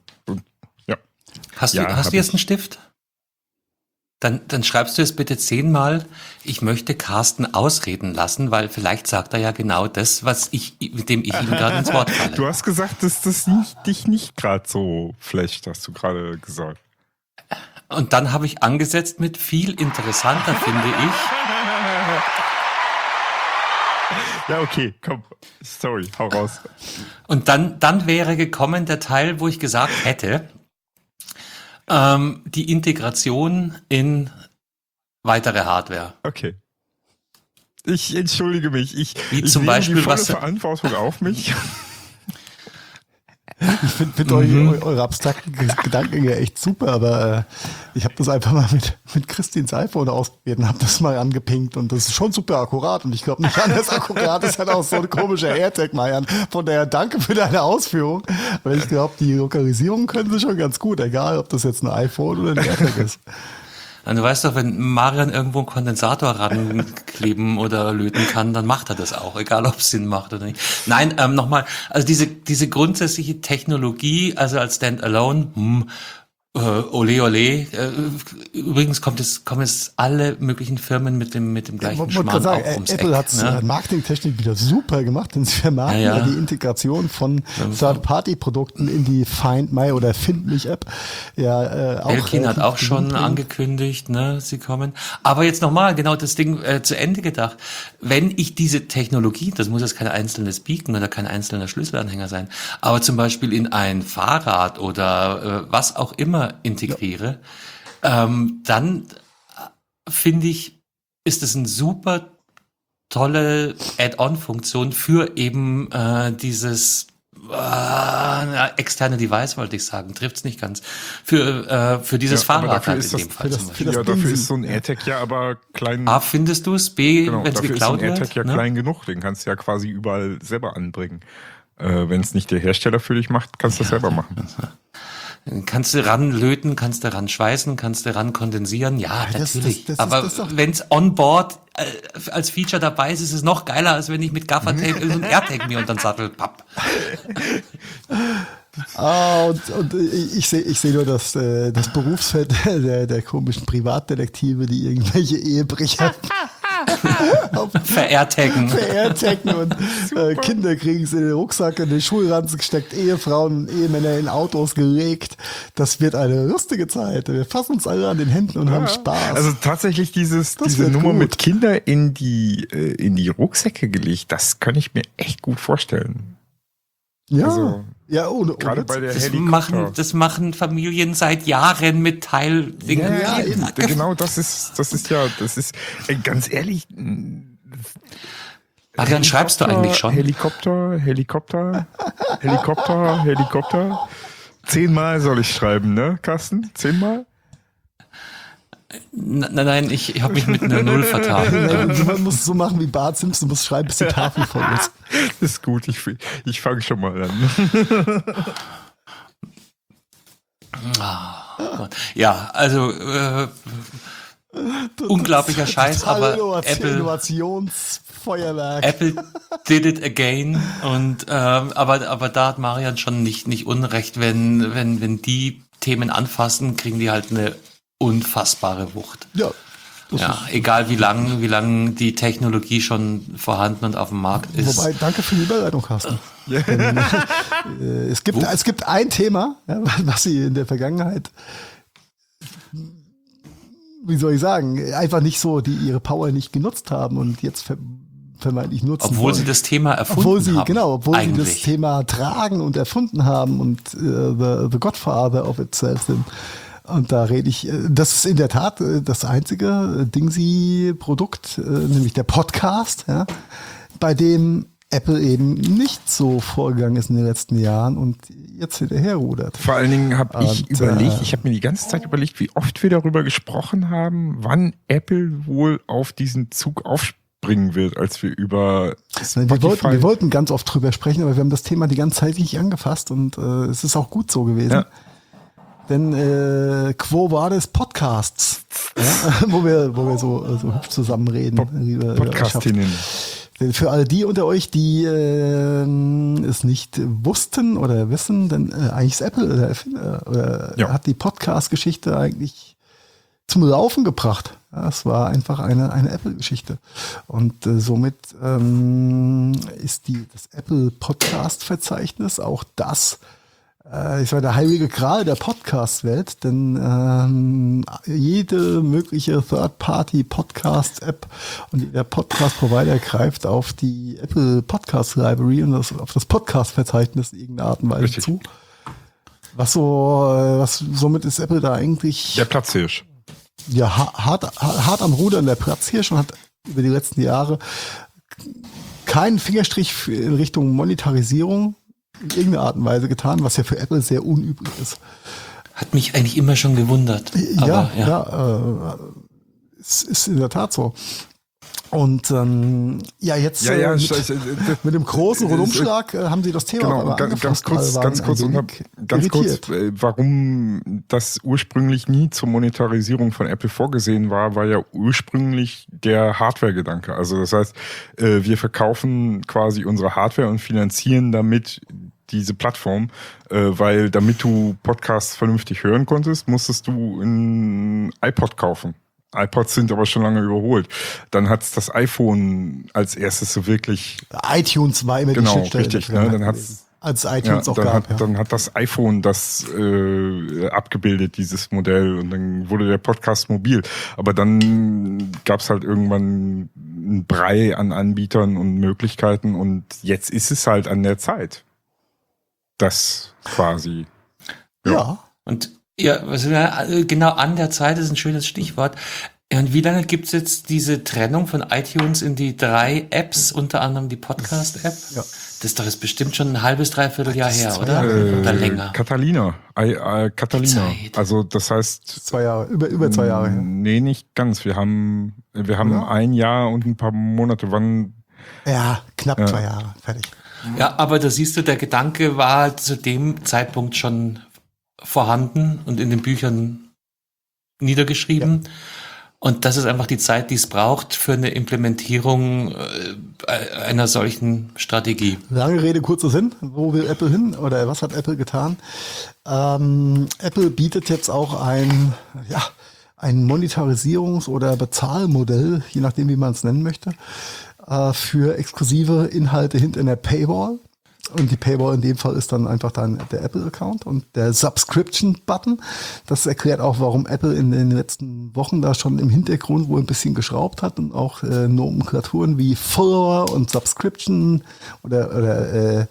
Hast du jetzt einen Stift? Dann schreibst du es bitte 10-mal, ich möchte Carsten ausreden lassen, weil vielleicht sagt er ja genau das, mit dem ich ihm gerade ins Wort falle. Du hast gesagt, dass das dich nicht gerade so flecht, hast du gerade gesagt. Und dann habe ich angesetzt mit viel interessanter, finde ich. Ja, okay, komm. Sorry, hau raus. Und dann wäre gekommen der Teil, wo ich gesagt hätte, die Integration in weitere Hardware. Okay. Ich entschuldige mich. Ich zum nehme Beispiel die volle was- Verantwortung auf mich. Ich finde eure abstrakten Gedankengänge echt super, aber ich habe das einfach mal mit Christins iPhone ausprobiert und habe das mal angepinkt und das ist schon super akkurat und ich glaube nicht anders akkurat ist halt auch so ein komischer AirTag, Marian. Von daher danke für deine Ausführung, weil ich glaube, die Lokalisierung können sie schon ganz gut, egal ob das jetzt ein iPhone oder ein AirTag ist. Und du weißt doch, wenn Marian irgendwo einen Kondensator rankleben oder löten kann, dann macht er das auch, egal ob es Sinn macht oder nicht. Nein, nochmal, also diese grundsätzliche Technologie, also als Standalone, ole ole. Übrigens kommen jetzt alle möglichen Firmen mit dem gleichen Schmarrn auch ums Apple Eck. hat es marketingtechnisch wieder super gemacht, denn sie vermarkten Ja. die Integration von Third-Party-Produkten in die Find My oder Find mich App. Ja, auch Belkin hat auch schon gewinnbringend. angekündigt, ne, sie kommen. Aber jetzt nochmal, genau das Ding zu Ende gedacht. Wenn ich diese Technologie, das muss jetzt kein einzelnes Beacon oder kein einzelner Schlüsselanhänger sein, aber zum Beispiel in ein Fahrrad oder was auch immer integriere, dann finde ich, ist es eine super tolle Add-on-Funktion für eben dieses externe Device, wollte ich sagen, trifft's nicht ganz. Für dieses Ja, aber Fahrrad dafür halt ist in das- dem Fall für zum das- Beispiel. für Ja, Ding dafür sind- ist so ein AirTag ja aber klein. A, findest du es? B, Genau, wenn es dafür ist so ein geklaut AirTag wird? ja ne? klein genug. Den kannst du ja quasi überall selber anbringen. Wenn es nicht der Hersteller für dich macht, kannst du das selber machen. Kannst du ranlöten, kannst du ran schweißen, kannst du ran kondensieren. Ja, das- natürlich. das ist Aber das doch- wenn es on board als Feature dabei ist, ist es noch geiler, als wenn ich mit Gaffertape so ein AirTag mir unter den Sattel papp. Und ich sehe nur das Berufsfeld der komischen Privatdetektive, die irgendwelche Ehebrecher Ver-AirTaggen. AirTaggen und Kinder kriegen es in den Rucksack, in den Schulranzen gesteckt, Ehefrauen und Ehemänner in Autos gelegt. Das wird eine lustige Zeit. Wir fassen uns alle an den Händen und haben Spaß. Also tatsächlich diese wird Nummer gut. mit Kinder in die Rucksäcke gelegt, das kann ich mir echt gut vorstellen. ja, also, ja, ohne Gerade bei der Das Helikopter. machen Familien seit Jahren mit Teildingen. Ja, eben. genau, das ist ganz ehrlich. Marian, schreibst du eigentlich schon? Helikopter. 10-mal soll ich schreiben, ne, Carsten? 10-mal? Nein, ich habe mich mit einer Null vertan. Man muss so machen wie Bart Simpson, muss schreiben, bis die Tafel voll ist. Das ist gut, ich fange schon mal an. Ja, also unglaublicher Scheiß, Total aber Innovationsfeuerwerk. Apple did it again und aber da hat Marian schon nicht unrecht, wenn die Themen anfassen, kriegen die halt eine unfassbare Wucht. Ja, Ja, egal wie lang die Technologie schon vorhanden und auf dem Markt ist. wobei, danke für die Überleitung, Carsten. Es gibt ein Thema, ja, was sie in der Vergangenheit, wie soll ich sagen, einfach nicht so, die ihre Power nicht genutzt haben und jetzt vermeintlich nutzen Obwohl wollen. sie das Thema erfunden Obwohl sie das eigentlich. Thema tragen und erfunden haben und the Godfather of itself sind. Und da rede ich, das ist in der Tat das einzige Dingsy-Produkt, nämlich der Podcast, ja, bei dem Apple eben nicht so vorgegangen ist in den letzten Jahren und jetzt hinterherrudert. Vor allen Dingen habe ich mir die ganze Zeit überlegt, wie oft wir darüber gesprochen haben, wann Apple wohl auf diesen Zug aufspringen wird, als wir über Spotify... Wir wollten ganz oft drüber sprechen, aber wir haben das Thema die ganze Zeit nicht angefasst und es ist auch gut so gewesen. Ja. Denn Quo Vadis Podcasts, wo wir so hübsch zusammen reden. Podcastinnen. Für all die unter euch, die es nicht wussten oder wissen, denn eigentlich ist Apple der Erfinder oder hat die Podcast-Geschichte eigentlich zum Laufen gebracht. Ja, es war einfach eine Apple-Geschichte. Und somit ist das Apple-Podcast-Verzeichnis auch das, der heilige Gral der Podcast-Welt, denn jede mögliche Third-Party-Podcast-App und der Podcast-Provider greift auf die Apple Podcast-Library und auf das Podcast-Verzeichnis in irgendeiner Art und Weise zu. Somit ist Apple da eigentlich... Der Platzhirsch. Ja, hart am Rudern, der Platzhirsch, und hat über die letzten Jahre keinen Fingerstrich in Richtung Monetarisierung in irgendeiner Art und Weise getan, was ja für Apple sehr unüblich ist. Hat mich eigentlich immer schon gewundert. Es ist in der Tat so. Und jetzt mit dem großen Rundumschlag haben Sie das Thema ganz kurz, warum das ursprünglich nie zur Monetarisierung von Apple vorgesehen war ja ursprünglich der Hardware-Gedanke. Also das heißt, wir verkaufen quasi unsere Hardware und finanzieren damit diese Plattform, weil damit du Podcasts vernünftig hören konntest, musstest du ein iPod kaufen. iPods sind aber schon lange überholt. Dann hat's das iPhone als erstes so wirklich... iTunes war immer die Schnittstelle. Richtig, ne? Dann hat's, als iTunes auch gab. Dann hat das iPhone das abgebildet, dieses Modell, und dann wurde der Podcast mobil. Aber dann gab's halt irgendwann einen Brei an Anbietern und Möglichkeiten, und jetzt ist es halt an der Zeit. Das quasi. Ja. Und genau an der Zeit ist ein schönes Stichwort. Und wie lange gibt's jetzt diese Trennung von iTunes in die 3 Apps, unter anderem die Podcast-App? Ja. Das ist doch jetzt bestimmt schon ein halbes, dreiviertel Jahr her, oder? Oder länger? Catalina. Also das heißt... 2 Jahre, über 2 Jahre her. Nee, nicht ganz. Wir haben ein Jahr und ein paar Monate. Knapp 2 Jahre. Fertig. Ja, aber da siehst du, der Gedanke war zu dem Zeitpunkt schon vorhanden und in den Büchern niedergeschrieben. Ja. Und das ist einfach die Zeit, die es braucht für eine Implementierung einer solchen Strategie. Lange Rede, kurzer Sinn. Wo will Apple hin? Oder was hat Apple getan? Apple bietet jetzt auch ein Monetarisierungs- oder Bezahlmodell, je nachdem, wie man es nennen möchte, für exklusive Inhalte hinter einer Paywall. Und die Paywall in dem Fall ist dann einfach der Apple-Account und der Subscription-Button. Das erklärt auch, warum Apple in den letzten Wochen da schon im Hintergrund wohl ein bisschen geschraubt hat und auch Nomenklaturen wie Follower und Subscription oder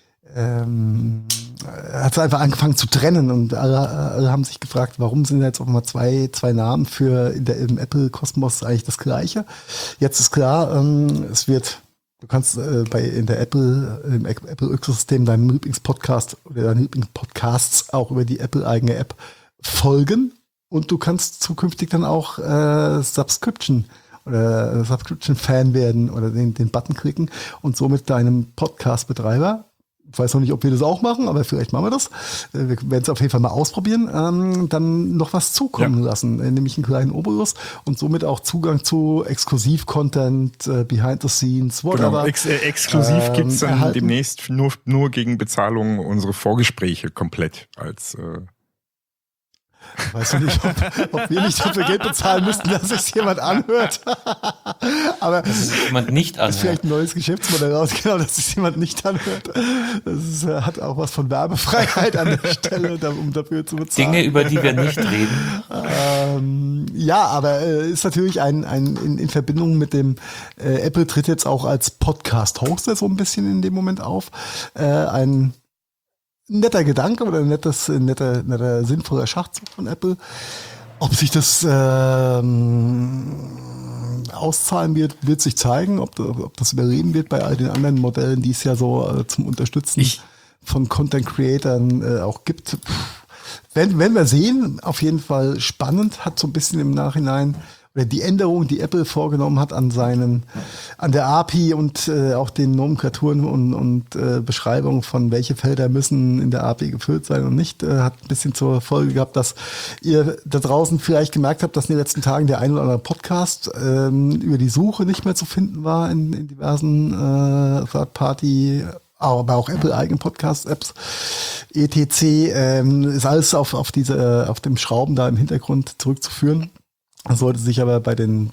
hat es einfach angefangen zu trennen, und alle haben sich gefragt, warum sind jetzt auch mal zwei Namen im Apple-Kosmos eigentlich das Gleiche. Jetzt ist klar, du kannst im Apple-Ökosystem deinem Lieblingspodcast oder deinen Lieblingspodcasts auch über die Apple-eigene App folgen, und du kannst zukünftig dann auch Subscription oder Subscription-Fan werden oder den Button klicken und somit deinem Podcast-Betreiber, ich weiß noch nicht, ob wir das auch machen, aber vielleicht machen wir das. Wir werden es auf jeden Fall mal ausprobieren. Dann noch was zukommen lassen, nämlich einen kleinen Obolus und somit auch Zugang zu Exklusiv-Content, Behind the Scenes, whatever. Genau. Exklusiv gibt's dann erhalten. Demnächst nur gegen Bezahlung unsere Vorgespräche komplett als Weißt du nicht, ob wir nicht dafür Geld bezahlen müssten, dass sich jemand anhört. Aber dass sich jemand nicht anhört. Das ist vielleicht ein neues Geschäftsmodell raus, genau, dass sich jemand nicht anhört. Das hat auch was von Werbefreiheit an der Stelle, um dafür zu bezahlen. Dinge, über die wir nicht reden. Aber ist natürlich in Verbindung mit dem Apple tritt jetzt auch als Podcast-Hoster so ein bisschen in dem Moment auf. Ein netter Gedanke oder netter sinnvoller Schachzug von Apple. Ob sich das auszahlen wird sich zeigen, ob das überleben wird bei all den anderen Modellen, die es ja so zum Unterstützen von Content-Creatern auch gibt. Werden wir sehen, auf jeden Fall spannend, hat so ein bisschen im Nachhinein oder die Änderung, die Apple vorgenommen hat an der API und auch den Nomenklaturen und Beschreibungen von welche Felder müssen in der API gefüllt sein und nicht, hat ein bisschen zur Folge gehabt, dass ihr da draußen vielleicht gemerkt habt, dass in den letzten Tagen der ein oder andere Podcast über die Suche nicht mehr zu finden war in diversen Third-Party, aber auch Apple-eigenen Podcast-Apps, etc. Ist alles auf dem Schrauben da im Hintergrund zurückzuführen. Das sollte sich aber bei den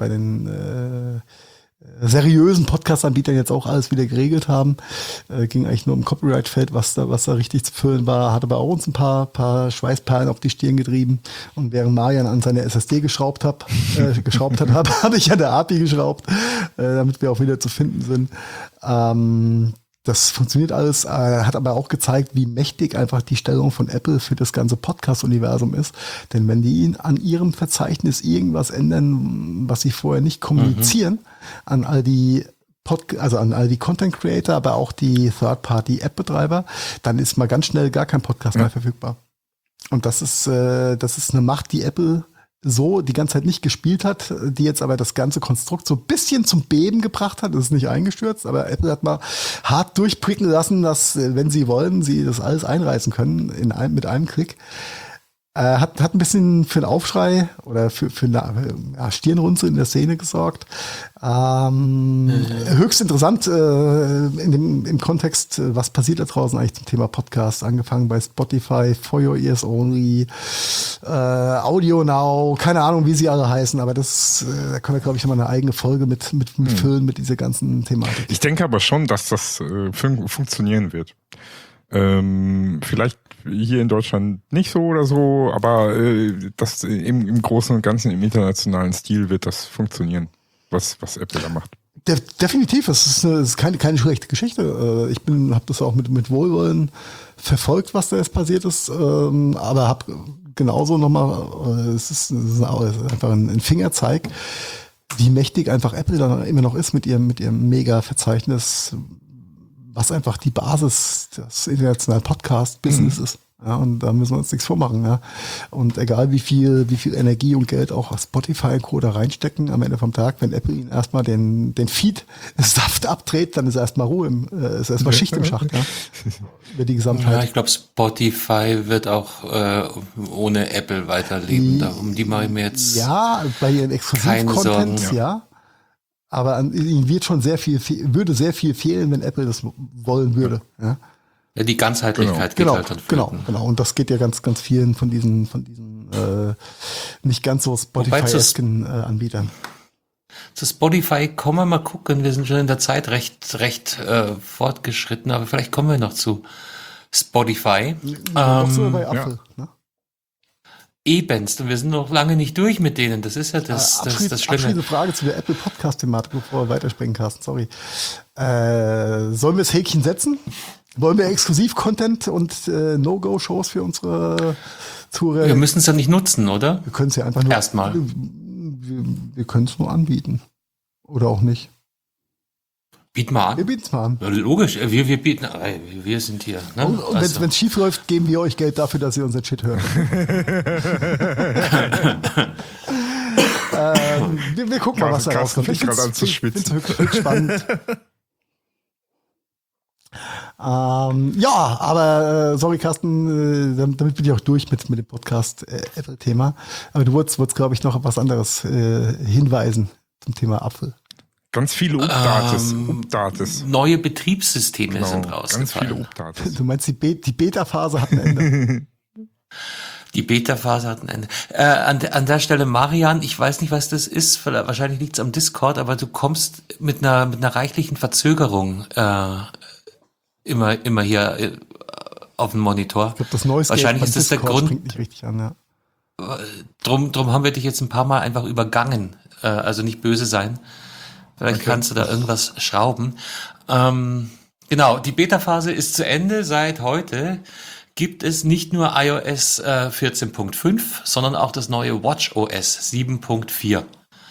seriösen Podcast-Anbietern jetzt auch alles wieder geregelt haben. Ging eigentlich nur um Copyright-Feld, was da richtig zu füllen war. Hat aber auch uns ein paar Schweißperlen auf die Stirn getrieben. Und während Marian an seine SSD geschraubt hat, habe ich an der API geschraubt, damit wir auch wieder zu finden sind. Das funktioniert alles, hat aber auch gezeigt, wie mächtig einfach die Stellung von Apple für das ganze Podcast-Universum ist. Denn wenn die an ihrem Verzeichnis irgendwas ändern, was sie vorher nicht kommunizieren, an all die Content-Creator, aber auch die Third-Party-App-Betreiber, dann ist mal ganz schnell gar kein Podcast mehr verfügbar. Und das ist eine Macht, die Apple so die ganze Zeit nicht gespielt hat, die jetzt aber das ganze Konstrukt so ein bisschen zum Beben gebracht hat. Das ist nicht eingestürzt, aber Apple hat mal hart durchpricken lassen, dass, wenn sie wollen, sie das alles einreißen können mit einem Klick. Hat ein bisschen für einen Aufschrei oder für eine Stirnrunzeln in der Szene gesorgt. Höchst interessant im Kontext, was passiert da draußen eigentlich zum Thema Podcast, angefangen bei Spotify, For Your Ears Only, Audio Now, keine Ahnung, wie sie alle heißen, aber da können wir, glaube ich, nochmal eine eigene Folge mit füllen mit dieser ganzen Thematik. Ich denke aber schon, dass das funktionieren wird. Vielleicht hier in Deutschland nicht so oder so, aber das im Großen und Ganzen im internationalen Stil wird das funktionieren, was Apple da macht. Definitiv, es ist keine schlechte Geschichte. Ich habe das auch mit Wohlwollen verfolgt, was da jetzt passiert ist, aber habe genauso nochmal, es ist einfach ein Fingerzeig, wie mächtig einfach Apple dann immer noch ist mit ihrem Mega-Verzeichnis, was einfach die Basis des internationalen Podcast-Business ist. Ja, und da müssen wir uns nichts vormachen. Ja. Und egal wie viel Energie und Geld auch Spotify und Co. da reinstecken, am Ende vom Tag, wenn Apple ihnen erstmal den Feed-Saft abdreht, dann ist erstmal Ruhe, ist erstmal Schicht im Schacht. Ja. Über die Gesamtheit. Ja, ich glaube, Spotify wird auch ohne Apple weiterleben. Um die mache ich mir jetzt bei ihren Exklusiv-Content, ja. Aber ihnen wird schon würde sehr viel fehlen, wenn Apple das wollen würde. Ja, ja, die Ganzheitlichkeit geht halt dann flöten. Genau. Und das geht ja ganz, ganz vielen von diesen nicht ganz so Spotify-esken Anbietern. Zu Spotify kommen wir mal gucken. Wir sind schon in der Zeit recht fortgeschritten, aber vielleicht kommen wir noch zu Spotify. Noch so bei Apfel, ne? Ebenst. Und wir sind noch lange nicht durch mit denen. Das ist ja das Schlimme. Abschließende Frage zu der Apple Podcast-Thematik, bevor wir weiterspringen, Carsten. Sorry. Sollen wir das Häkchen setzen? Wollen wir Exklusiv-Content und No-Go-Shows für unsere Zuhörer? Wir müssen es ja nicht nutzen, oder? Wir können es ja einfach nur... Erstmal. Wir können es nur anbieten. Oder auch nicht. Bieten wir an. Wir bieten es mal an. Logisch, wir bieten, wir sind hier. Ne? Und wenn es schief läuft, geben wir euch Geld dafür, dass ihr unseren Shit hört. Wir gucken mal, was da rauskommt. Ich finde es höchst spannend. Aber sorry, Carsten, damit bin ich auch durch mit dem Podcast-Apple-Thema. Aber du wolltest, glaube ich, noch auf was anderes hinweisen zum Thema Apfel. Ganz viele Updates. Neue Betriebssysteme sind rausgefallen. Ganz viele Updates. Du meinst, die Beta-Phase hat ein Ende? Die Beta-Phase hat ein Ende. An der Stelle, Marian, ich weiß nicht, was das ist. Wahrscheinlich liegt es am Discord, aber du kommst mit einer reichlichen Verzögerung immer hier auf den Monitor. Ich glaube, das Neues wahrscheinlich ist das der Grund. Springt nicht richtig an, ja. Drum haben wir dich jetzt ein paar Mal einfach übergangen. Also nicht böse sein. Vielleicht kannst du da irgendwas schrauben. Genau, die Beta-Phase ist zu Ende. Seit heute gibt es nicht nur iOS 14.5, sondern auch das neue WatchOS 7.4.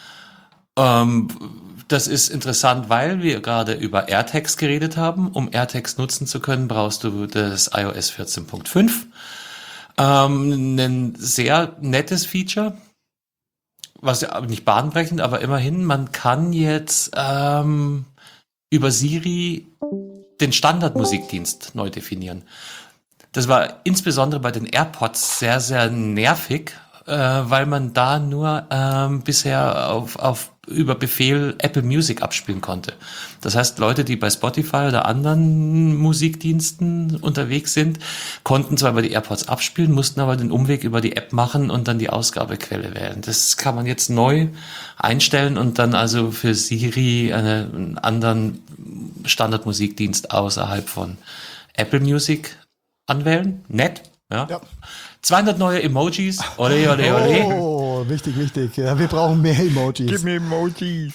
Das ist interessant, weil wir gerade über AirTags geredet haben. Um AirTags nutzen zu können, brauchst du das iOS 14.5. Ein sehr nettes Feature, was ja nicht bahnbrechend, aber immerhin, man kann jetzt über Siri den Standardmusikdienst neu definieren. Das war insbesondere bei den AirPods sehr, sehr nervig, weil man da nur bisher über Befehl Apple Music abspielen konnte. Das heißt, Leute, die bei Spotify oder anderen Musikdiensten unterwegs sind, konnten zwar über die AirPods abspielen, mussten aber den Umweg über die App machen und dann die Ausgabequelle wählen. Das kann man jetzt neu einstellen und dann also für Siri einen anderen Standardmusikdienst außerhalb von Apple Music anwählen. Nett, ja. 200 neue Emojis. Ole, ole, ole. Oh, wichtig, wichtig. Ja, wir brauchen mehr Emojis. Gib mir Emojis.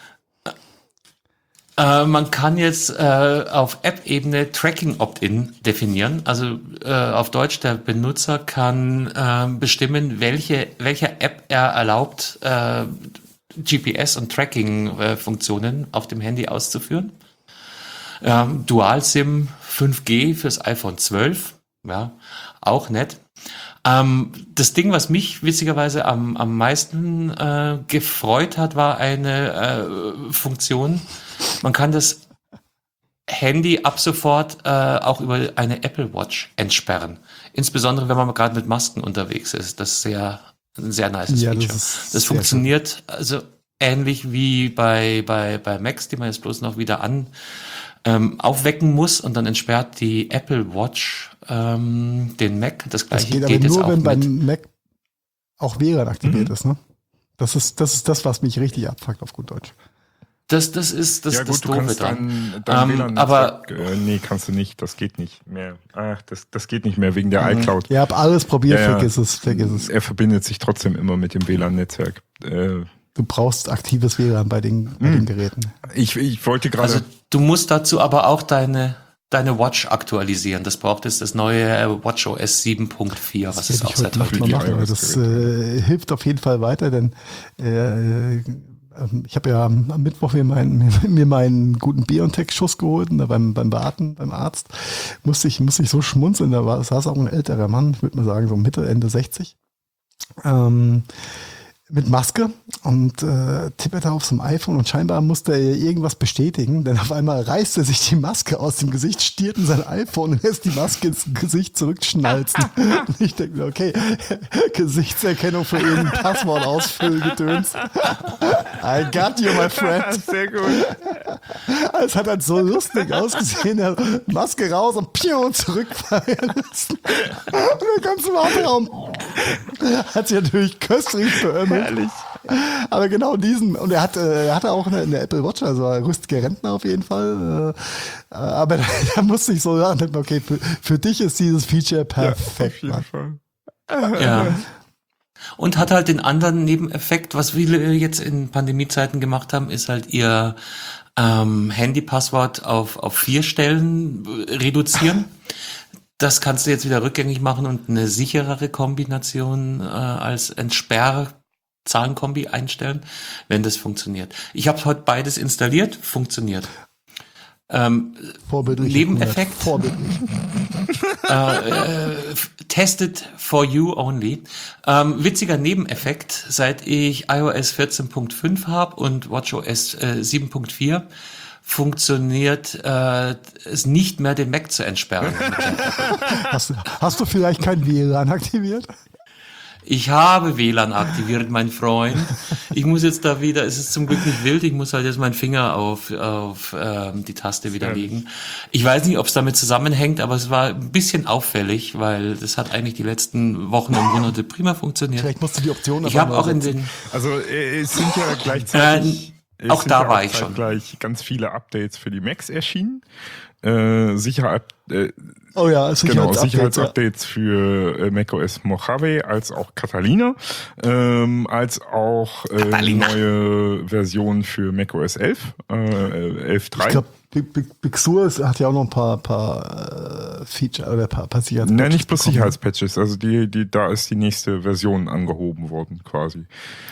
Man kann jetzt auf App-Ebene Tracking-Opt-in definieren. Also auf Deutsch, der Benutzer kann bestimmen, welcher App er erlaubt, GPS- und Tracking-Funktionen auf dem Handy auszuführen. Dual-SIM 5G fürs iPhone 12. Ja, auch nett. Das Ding, was mich witzigerweise am meisten gefreut hat, war eine Funktion. Man kann das Handy ab sofort auch über eine Apple Watch entsperren. Insbesondere, wenn man gerade mit Masken unterwegs ist. Das ist ein sehr nice Feature. Das funktioniert also ähnlich wie bei Macs, die man jetzt bloß noch wieder aufwecken muss und dann entsperrt die Apple Watch den Mac. Das gleiche geht jetzt aber nur, auch wenn beim Mac auch WLAN aktiviert ist, ne? Das ist das, was mich richtig abfuckt auf gut Deutsch. Das ist das Ja gut, du Doofe kannst dran. dein WLAN Aber nee, kannst du nicht, das geht nicht mehr. Das geht nicht mehr wegen der iCloud. Ihr habt alles probiert, Ja, vergiss es. Er verbindet sich trotzdem immer mit dem WLAN-Netzwerk. Du brauchst aktives WLAN bei den Geräten. Ich wollte gerade... also du musst dazu aber auch deine Watch aktualisieren. Das braucht jetzt das neue WatchOS 7.4, was ist auch sehr toll. Mal machen, aber das hilft auf jeden Fall weiter, denn ich habe ja am Mittwoch mir meinen guten BioNTech-Schuss geholt, und da beim Warten, beim Arzt, musste ich so schmunzeln, saß auch ein älterer Mann, ich würde mal sagen so Mitte, Ende 60, mit Maske und tipperte auf so einem iPhone und scheinbar musste er irgendwas bestätigen, denn auf einmal reißt er sich die Maske aus dem Gesicht, stiert in sein iPhone und lässt die Maske ins Gesicht zurückschnalzen. Und ich denke mir, okay, Gesichtserkennung für irgendein Passwort ausfüllen, Gedöns. I got you, my friend. Sehr gut. Es hat halt so lustig ausgesehen, er Maske raus und piu, zurückfallen lassen. Und der ganze Warteraum hat sich natürlich köstlich beömmelt. Herrlich. Aber genau diesen, und er hatte auch eine Apple Watch, also ein rüstiger Rentner auf jeden Fall. Aber da musste ich so sagen, okay, für dich ist dieses Feature perfekt. Ja, auf jeden Fall. Ja. Und hat halt den anderen Nebeneffekt, was viele jetzt in Pandemiezeiten gemacht haben, ist halt ihr Handypasswort auf 4 Stellen reduzieren. Das kannst du jetzt wieder rückgängig machen und eine sicherere Kombination als Entsperr-Zahlenkombi einstellen, wenn das funktioniert. Ich habe heute beides installiert, funktioniert. Vorbildlich. Nebeneffekt. Vorbildlich. Tested for you only. Witziger Nebeneffekt, seit ich iOS 14.5 habe und WatchOS 7.4 funktioniert es nicht mehr, den Mac zu entsperren. Hast du vielleicht kein WLAN aktiviert? Ich habe WLAN aktiviert, mein Freund. Ich muss jetzt da wieder, es ist zum Glück nicht wild, ich muss halt jetzt meinen Finger auf die Taste wieder legen. Ich weiß nicht, ob es damit zusammenhängt, aber es war ein bisschen auffällig, weil das hat eigentlich die letzten Wochen und Monate prima funktioniert. Vielleicht musst du die Option Ich habe auch in den... Also es sind ja gleichzeitig... auch da war ich schon. Gleich ganz viele Updates für die Macs erschienen. Sicherheitsupdates für macOS Mojave, als auch Catalina, als auch neue Versionen für macOS 11, 11.3. Big Sur hat ja auch noch ein paar Feature oder ein paar Sicherheitspatches. Nein, nicht bloß bekommen. Sicherheitspatches. Also da ist die nächste Version angehoben worden, quasi.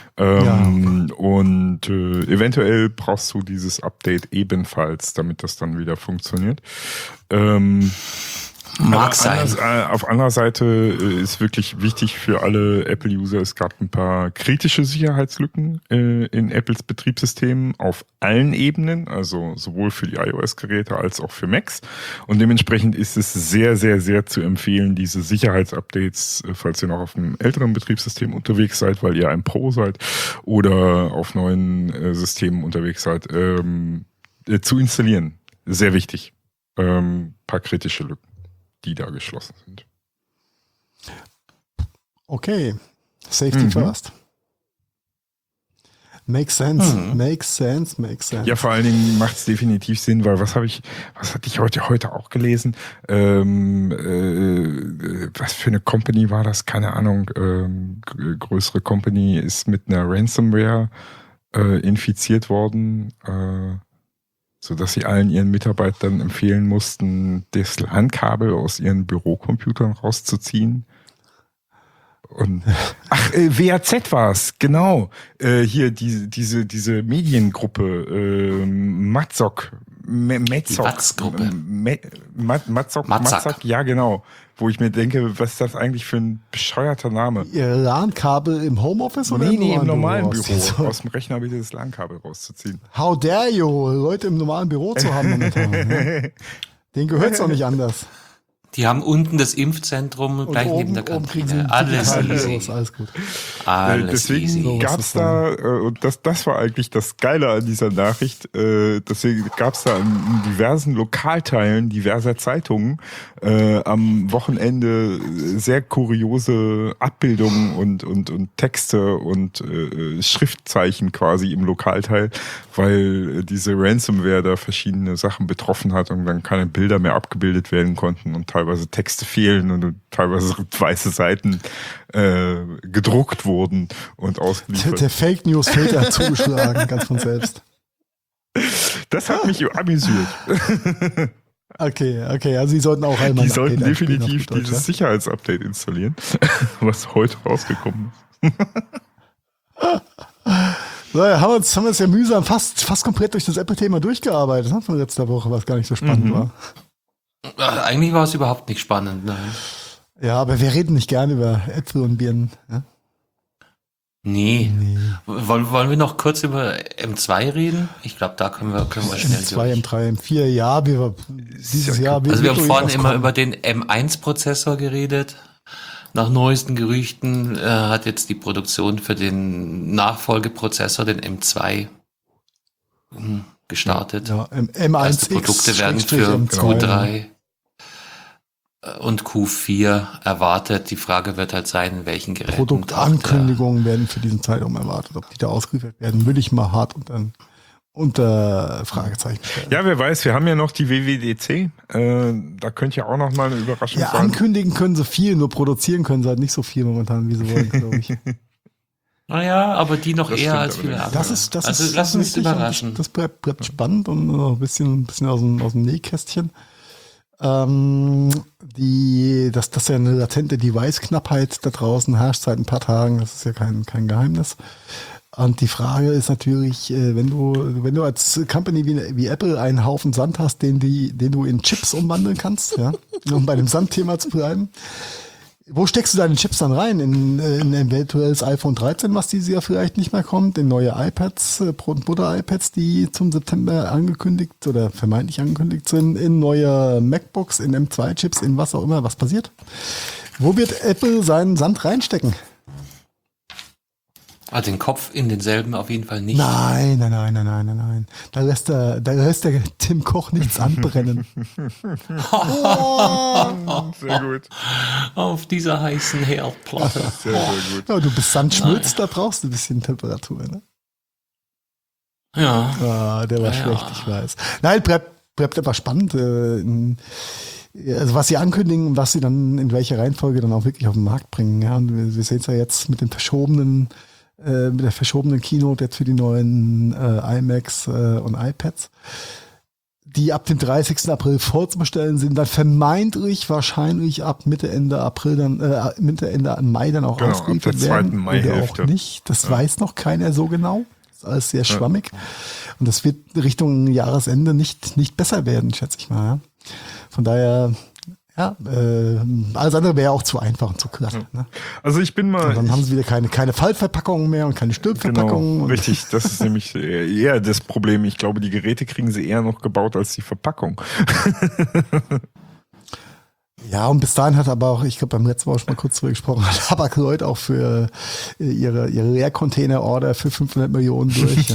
Und eventuell brauchst du dieses Update ebenfalls, damit das dann wieder funktioniert. Mag sein. Auf anderer Seite ist wirklich wichtig für alle Apple-User, es gab ein paar kritische Sicherheitslücken in Apples Betriebssystemen auf allen Ebenen, also sowohl für die iOS-Geräte als auch für Macs. Und dementsprechend ist es sehr, sehr, sehr zu empfehlen, diese Sicherheitsupdates, falls ihr noch auf einem älteren Betriebssystem unterwegs seid, weil ihr ein Pro seid oder auf neuen Systemen unterwegs seid, zu installieren. Sehr wichtig. Paar kritische Lücken, die da geschlossen sind. Okay, Safety first. Makes sense, makes sense. Ja, vor allen Dingen macht es definitiv Sinn, weil was hatte ich heute auch gelesen? Was für eine Company war das? Keine Ahnung. Größere Company ist mit einer Ransomware infiziert worden, sodass sie allen ihren Mitarbeitern empfehlen mussten, das LAN-Kabel aus ihren Bürocomputern rauszuziehen. Und WAZ war es, genau. Hier diese Mediengruppe, Matzok. Matzgruppe. Matzak, ja genau. Wo ich mir denke, was ist das eigentlich für ein bescheuerter Name? Ihr LAN-Kabel im Homeoffice oder im normalen Büro. Büro? Aus dem Rechner bitte das LAN-Kabel rauszuziehen. How dare you, Leute im normalen Büro zu haben momentan. Ne? Denen gehört es doch nicht anders. Die haben unten das Impfzentrum Und gleich neben der Kantine. Alles easy. Alles gut. Alles easy. Deswegen gab es da, und das war eigentlich das Geile an dieser Nachricht, deswegen gab es da in diversen Lokalteilen diverser Zeitungen am Wochenende sehr kuriose Abbildungen und Texte und Schriftzeichen quasi im Lokalteil, weil diese Ransomware da verschiedene Sachen betroffen hat und dann keine Bilder mehr abgebildet werden konnten und teilweise Texte fehlen und teilweise weiße Seiten gedruckt wurden und ausgeliefert. Der Fake News Filter hat zugeschlagen, ganz von selbst. Das hat mich amüsiert. Okay, also Sie sollten auch einmal. Die sollten definitiv dieses Sicherheitsupdate installieren, was heute rausgekommen ist. So, haben wir uns ja mühsam fast komplett durch das Apple-Thema durchgearbeitet, ne, von letzter Woche, was gar nicht so spannend war. Eigentlich war es überhaupt nicht spannend, nein. Ja, aber wir reden nicht gerne über Äpfel und Birnen. Ja? Nee. Wollen wir noch kurz über M2 reden? Ich glaube, da können wir schnell M2, durch. M3, M4, ja, dieses Jahr. Also wir haben vorhin immer über den M1-Prozessor geredet. Nach neuesten Gerüchten hat jetzt die Produktion für den Nachfolgeprozessor, den M2, gestartet. Ja, M1X. Erste Produkte werden für Q3 und Q4 erwartet. Die Frage wird halt sein, in welchen Geräten. Produktankündigungen werden für diesen Zeitraum erwartet. Ob die da ausgeliefert werden, würde ich mal hart unter Fragezeichen stellen. Ja, wer weiß, wir haben ja noch die WWDC. Da könnte ja auch noch mal eine Überraschung sein. Ankündigen können sie viel, nur produzieren können sie halt nicht so viel momentan, wie sie wollen, glaube ich. Naja, aber die noch Das eher stimmt als viele andere. Das lass uns überraschen. Das bleibt spannend und noch ein bisschen aus dem Nähkästchen. Dass ja eine latente Device-Knappheit da draußen herrscht seit ein paar Tagen, das ist ja kein Geheimnis. Und die Frage ist natürlich, wenn du als Company wie Apple einen Haufen Sand hast, den du in Chips umwandeln kannst, ja, um bei dem Sandthema zu bleiben, wo steckst du deine Chips dann rein? In ein eventuelles iPhone 13, was dieses Jahr vielleicht nicht mehr kommt, in neue iPads, Brot- und Butter-iPads, die zum September angekündigt oder vermeintlich angekündigt sind, in neue MacBooks, in M2-Chips, in was auch immer. Was passiert? Wo wird Apple seinen Sand reinstecken? Den Kopf in denselben auf jeden Fall nicht. Nein. Da lässt der Tim Koch nichts anbrennen. Sehr gut. Auf dieser heißen Herdplatte. Sehr gut. Ja, du bist Sandschmilz, da brauchst du ein bisschen Temperatur, ne? Ja. Der war schlecht, ich weiß. Nein, bleibt aber spannend. Also was sie ankündigen, was sie dann in welcher Reihenfolge dann auch wirklich auf den Markt bringen. Ja, und wir sehen es ja jetzt mit der verschobenen Keynote jetzt für die neuen iMacs und iPads. die ab dem 30. April vorzubestellen sind, dann vermeintlich wahrscheinlich ab Mitte, Ende April dann, Mitte, Ende Mai dann auch ausgeliefert werden. Oder auch nicht. Das weiß noch keiner so genau. Das ist alles sehr schwammig. Und das wird Richtung Jahresende nicht besser werden, schätze ich mal. Ja. Von daher, alles andere wäre auch zu einfach und zu glatt. Ne? Also ich bin mal... Und dann haben sie wieder keine Faltverpackungen mehr und keine Stülpverpackungen. Genau, richtig, das ist nämlich eher das Problem. Ich glaube, die Geräte kriegen sie eher noch gebaut als die Verpackung. Ja, und bis dahin hat aber auch, ich glaube, beim letzten Mal auch schon mal kurz drüber gesprochen, hat Hapag-Lloyd auch für ihre Leercontainer-Order für 500 Millionen durch,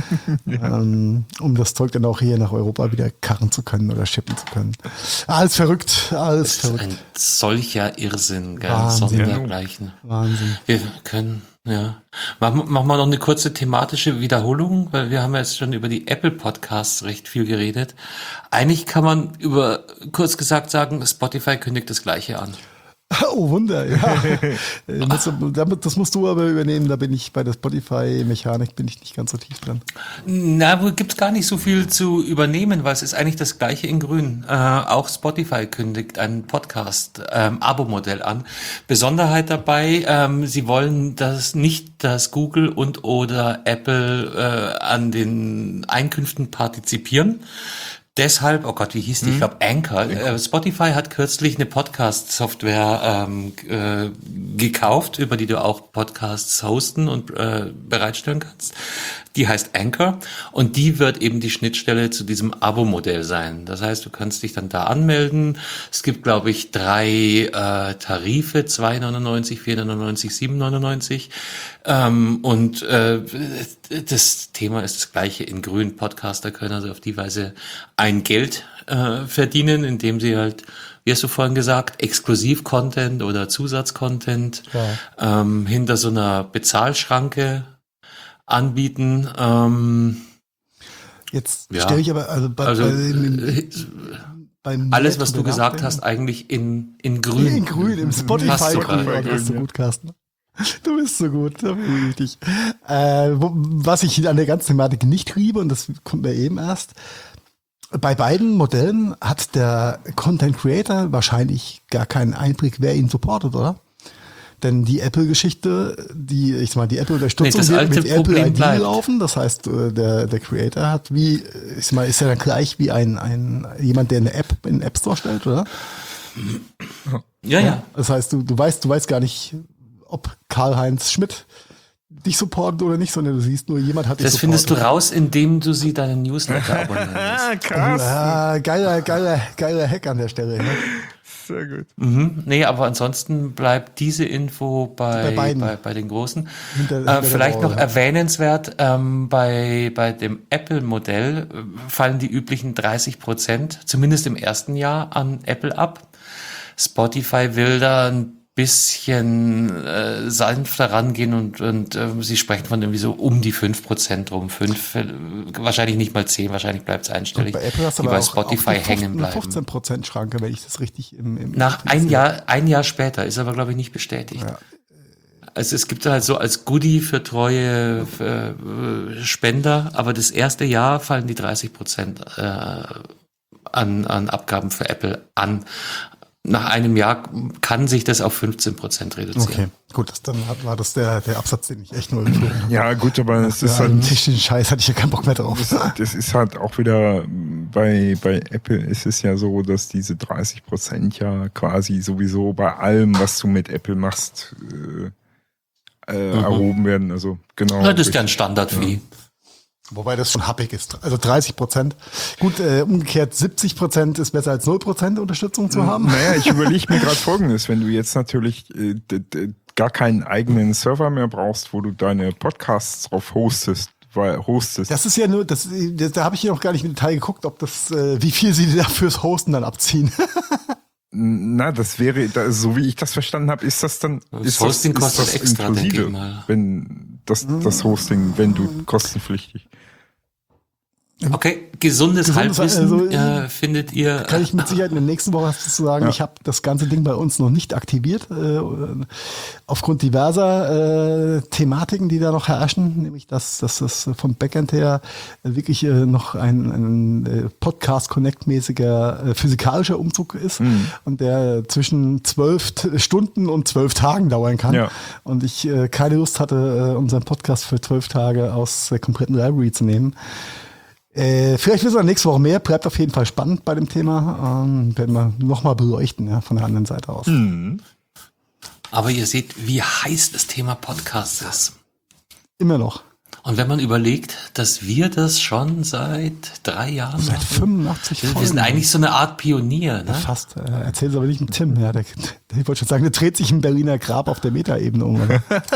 um das Zeug dann auch hier nach Europa wieder karren zu können oder shippen zu können. Alles verrückt, alles verrückt. Ein solcher Irrsinn, gell? Wahnsinn. Sondergleichen. Wahnsinn. Wir können, Machen wir noch eine kurze thematische Wiederholung, weil wir haben ja jetzt schon über die Apple Podcasts recht viel geredet. Eigentlich kann man kurz gesagt sagen, Spotify kündigt das Gleiche an. Oh, Wunder, ja. Das musst du aber übernehmen, da bin ich bei der Spotify-Mechanik bin ich nicht ganz so tief drin. Na, wohl gibt's gar nicht so viel zu übernehmen, weil es ist eigentlich das Gleiche in Grün. Auch Spotify kündigt ein Podcast-Abo-Modell an. Besonderheit dabei, sie wollen dass Google und oder Apple an den Einkünften partizipieren. Deshalb, oh Gott, wie hieß die? Ich glaube Anchor. Spotify hat kürzlich eine Podcast-Software gekauft, über die du auch Podcasts hosten und bereitstellen kannst. Die heißt Anchor und die wird eben die Schnittstelle zu diesem Abo-Modell sein. Das heißt, du kannst dich dann da anmelden. Es gibt, glaube ich, 3 Tarife, 2,99, 4,99, 7,99. Und das Thema ist das gleiche in Grün. Podcaster können also auf die Weise ein Geld verdienen, indem sie halt, wie hast du vorhin gesagt, Exklusiv-Content oder Zusatz-Content hinter so einer Bezahlschranke anbieten. Jetzt stelle ich aber beim alles, was du gesagt hast, eigentlich in Grün. In Grün, im Spotify-Grün. Grün, so gut, Carsten. Du bist so gut, da bin ich dich. Was ich an der ganzen Thematik nicht liebe, und das kommt mir eben erst, bei beiden Modellen hat der Content Creator wahrscheinlich gar keinen Einblick, wer ihn supportet, oder? Denn die Apple-Geschichte, die Apple-Unterstützung wird mit Apple ID laufen. Das heißt, der Creator hat ist ja dann gleich wie jemand, der eine App in den App Store stellt, oder? Ja. Das heißt, du weißt gar nicht, ob Karl-Heinz Schmidt dich supportet oder nicht, sondern du siehst nur, jemand hat dich supportet. Das findest du raus, indem du sie deinen Newsletter abonnierst. Krass. Ja, geiler Hack an der Stelle. Ne? Sehr gut. Nee, aber ansonsten bleibt diese Info bei den Großen. Vielleicht noch erwähnenswert, bei dem Apple-Modell fallen die üblichen 30%, zumindest im ersten Jahr, an Apple ab. Spotify will da ein bisschen sanfter rangehen und sie sprechen von irgendwie so um die 5% rum. 5, wahrscheinlich nicht mal 10, wahrscheinlich bleibt es einstellig. Und bei Apple hast du die aber bei Spotify auch hängen bleiben. 15% Schranke, wenn ich das richtig Nach ein Jahr später, ist aber glaube ich nicht bestätigt. Ja. Also es gibt halt so als Goodie für treue Spender, aber das erste Jahr fallen die 30% an Abgaben für Apple an. Nach einem Jahr kann sich das auf 15% reduzieren. Okay, gut, dann war das der Absatz, den ich echt nur geflogen habe. Ja, gut, aber es ist halt... technischen Scheiß hatte ich ja keinen Bock mehr drauf. Das ist halt auch wieder, bei Apple ist es ja so, dass diese 30% ja quasi sowieso bei allem, was du mit Apple machst, erhoben werden. Also genau. Ja, das ist ja ein Standard-Fee. Ja. Wobei das schon happig ist. Also 30%. Gut, umgekehrt 70% ist besser als 0% Unterstützung zu haben. Naja, ich überlege mir gerade Folgendes. Wenn du jetzt natürlich gar keinen eigenen Server mehr brauchst, wo du deine Podcasts drauf hostest. Das ist ja nur, da habe ich hier noch gar nicht im Detail geguckt, ob das, wie viel sie fürs Hosten dann abziehen. Na, das wäre, so wie ich das verstanden habe, ist das dann... Das Hosting kostet extra, denke ich mal. Wenn das Hosting, wenn du kostenpflichtig. Okay, gesundes Halbwissen findet ihr. Kann ich mit Sicherheit in der nächsten Woche was zu sagen. Ja. Ich habe das ganze Ding bei uns noch nicht aktiviert, aufgrund diverser Thematiken, die da noch herrschen, nämlich dass das vom Backend her wirklich noch ein Podcast-Connect-mäßiger physikalischer Umzug ist und der zwischen 12 Stunden und 12 Tagen dauern kann. Ja. Und ich keine Lust hatte, unseren Podcast für 12 Tage aus der kompletten Library zu nehmen. Vielleicht wissen wir nächste Woche mehr. Bleibt auf jeden Fall spannend bei dem Thema. Werden wir nochmal beleuchten, ja, von der anderen Seite aus. Aber ihr seht, wie heiß das Thema Podcast ist. Immer noch. Und wenn man überlegt, dass wir das schon seit 3 Jahren seit 85 Folgen. Wir sind eigentlich so eine Art Pionier. Ne? Ja, fast. Erzähl es aber nicht mit Tim. Ja, ich wollte schon sagen, der dreht sich im Berliner Grab auf der Metaebene um.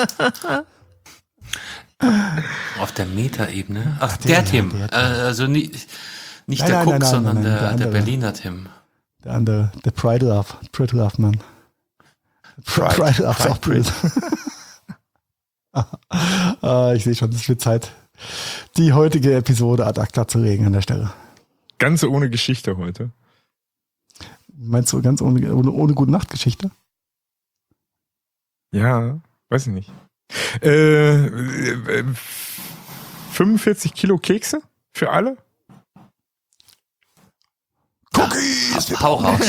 Auf der Metaebene? Ach, der Tim. Also nicht der Cook, sondern der Berliner Tim. Der andere, der Pride Love Mann. Pride Love auch Pride. Ich sehe schon, es wird Zeit, die heutige Episode ad acta zu legen an der Stelle. Ganz ohne Geschichte heute. Meinst du ganz ohne Gute-Nacht-Geschichte? Ja, weiß ich nicht. 45 Kilo Kekse für alle? Cookies! Hau raus.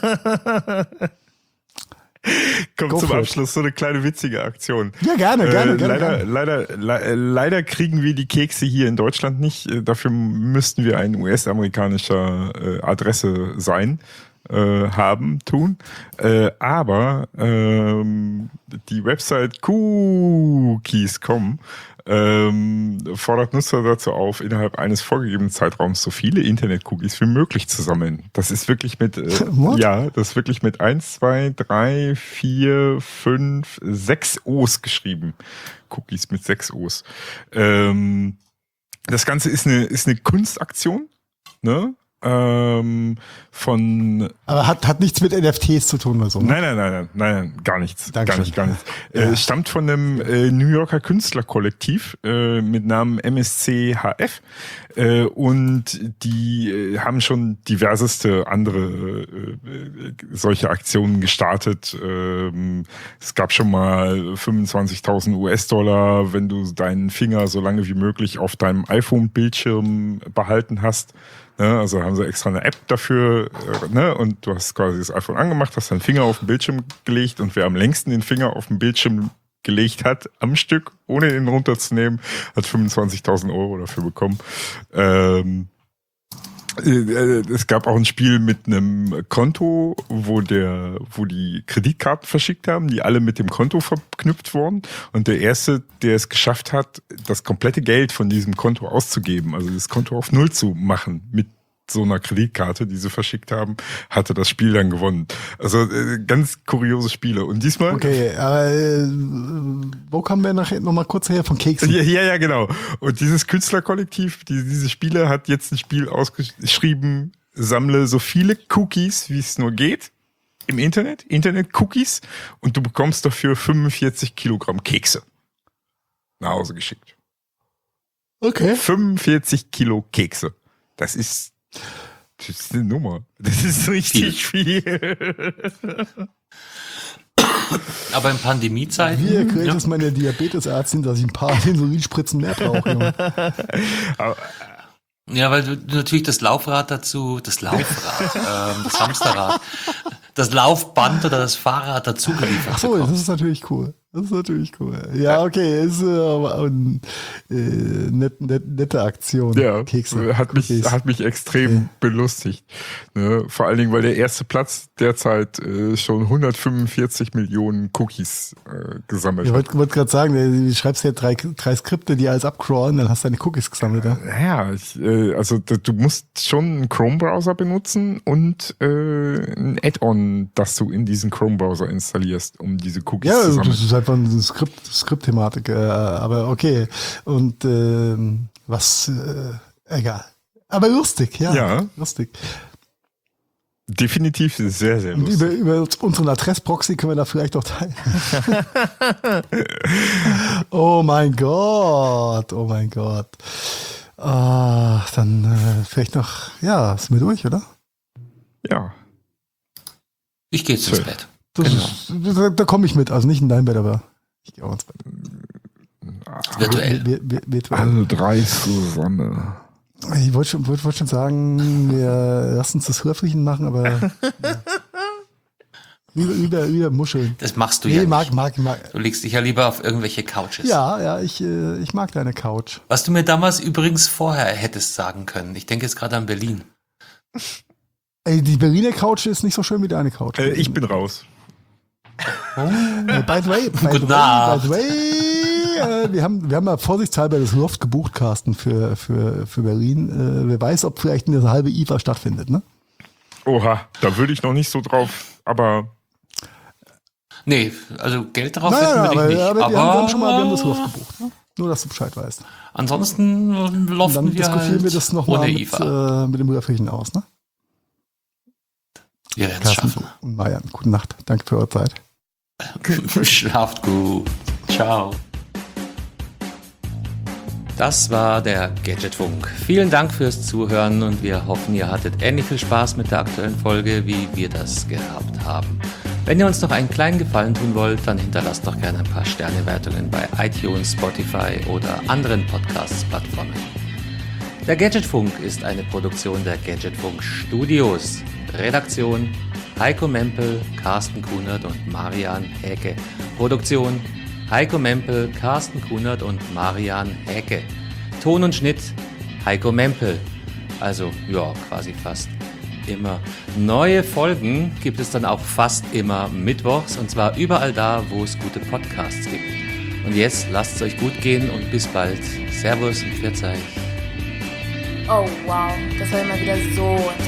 Kommt zum Abschluss so eine kleine witzige Aktion. Ja, gerne. Leider kriegen wir die Kekse hier in Deutschland nicht. Dafür müssten wir ein US-amerikanischer Adresse sein. Tun. Aber die Website Cookies.com fordert Nutzer dazu auf, innerhalb eines vorgegebenen Zeitraums so viele Internet-Cookies wie möglich zu sammeln. Das ist wirklich mit 1, 2, 3, 4, 5, 6 O's geschrieben. Cookies mit 6 O's. Das Ganze ist eine Kunstaktion, ne? Aber hat nichts mit NFTs zu tun oder so? Ne? Nein, gar nichts. Dankeschön. Gar nichts. Ja. Stammt von einem New Yorker Künstlerkollektiv mit Namen MSCHF und die haben schon diverseste andere solche Aktionen gestartet. Es gab schon mal 25.000 US-Dollar, wenn du deinen Finger so lange wie möglich auf deinem iPhone-Bildschirm behalten hast. Ne, also haben sie extra eine App dafür, ne, und du hast quasi das iPhone angemacht, hast deinen Finger auf den Bildschirm gelegt und wer am längsten den Finger auf den Bildschirm gelegt hat, am Stück, ohne ihn runterzunehmen, hat 25.000 Euro dafür bekommen. Es gab auch ein Spiel mit einem Konto, wo die Kreditkarten verschickt haben, die alle mit dem Konto verknüpft wurden. Und der Erste, der es geschafft hat, das komplette Geld von diesem Konto auszugeben, also das Konto auf Null zu machen mit so einer Kreditkarte, die sie verschickt haben, hatte das Spiel dann gewonnen. Also ganz kuriose Spiele. Und diesmal... Okay, wo kommen wir nachher nochmal kurz her von Keksen? Ja, genau. Und dieses Künstlerkollektiv, diese Spiele, hat jetzt ein Spiel ausgeschrieben, sammle so viele Cookies, wie es nur geht, im Internet-Cookies, und du bekommst dafür 45 Kilogramm Kekse nach Hause geschickt. Okay. 45 Kilo Kekse. Das ist eine Nummer. Das ist richtig viel. Aber in Pandemiezeiten... Wie erklärt es meine Diabetesärztin, dass ich ein paar Insulinspritzen mehr brauche? Junge? Ja, weil du natürlich das Hamsterrad, das Laufband oder das Fahrrad dazu geliefert hast. Ach so, das ist natürlich cool. Ja, okay, ist aber eine nette Aktion. Ja, Kekse, hat mich extrem belustigt. Ne? Vor allen Dingen, weil der erste Platz derzeit schon 145 Millionen Cookies gesammelt hat. Ich wollte gerade sagen, du schreibst ja drei Skripte, die alles abcrawlen, dann hast du deine Cookies gesammelt. Ja? Naja, also du musst schon einen Chrome-Browser benutzen und ein Add-on, das du in diesen Chrome-Browser installierst, um diese Cookies zu sammeln. Das ist einfach eine Skript-Thematik, aber okay. Und egal. Aber lustig, ja. Lustig. Definitiv sehr, sehr lustig. Und über unseren Adress-Proxy können wir da vielleicht auch teilen. Oh mein Gott. Dann vielleicht noch, ja, sind wir durch, oder? Ja. Ich gehe jetzt ins Bett. Da komme ich mit, also nicht in dein Bett, aber ich gehe auch ins Bett. Virtuell. Virtuell. Alle drei zusammen. Ich wollte schon sagen, wir lassen uns das Hörfriechen machen, aber über Muscheln. Das machst du ja nicht. Mag. Du legst dich ja lieber auf irgendwelche Couches. Ja, ich mag deine Couch. Was du mir damals übrigens vorher hättest sagen können. Ich denke jetzt gerade an Berlin. Ey, die Berliner Couch ist nicht so schön wie deine Couch. Ich bin raus. By the way, wir haben mal vorsichtshalber das Loft gebucht, Carsten, für Berlin. Wer weiß, ob vielleicht eine halbe IFA stattfindet, ne? Oha, da würde ich noch nicht so drauf, aber... Nee, also Geld drauf hätten wir nicht. Aber wir haben das Loft gebucht, ne? Nur, dass du Bescheid weißt. Ansonsten loften dann wir diskutieren halt wir das nochmal ohne mit IFA. dem Hörfriechen aus, ne? Wir werden es schaffen. Und Marian, gute Nacht. Danke für eure Zeit. Schlaft gut. Ciao. Das war der Gadgetfunk. Vielen Dank fürs Zuhören und wir hoffen, ihr hattet ähnlich viel Spaß mit der aktuellen Folge, wie wir das gehabt haben. Wenn ihr uns noch einen kleinen Gefallen tun wollt, dann hinterlasst doch gerne ein paar Sternewertungen bei iTunes, Spotify oder anderen Podcasts-Plattformen. Der Gadgetfunk ist eine Produktion der Gadgetfunk Studios. Redaktion Heiko Mempel, Carsten Kunert und Marian Häke. Produktion Heiko Mempel, Carsten Kunert und Marian Häke. Ton und Schnitt Heiko Mempel. Also, ja, quasi fast immer. Neue Folgen gibt es dann auch fast immer mittwochs und zwar überall da, wo es gute Podcasts gibt. Und jetzt lasst es euch gut gehen und bis bald. Servus und Pfiat euch. Oh wow, das war immer wieder so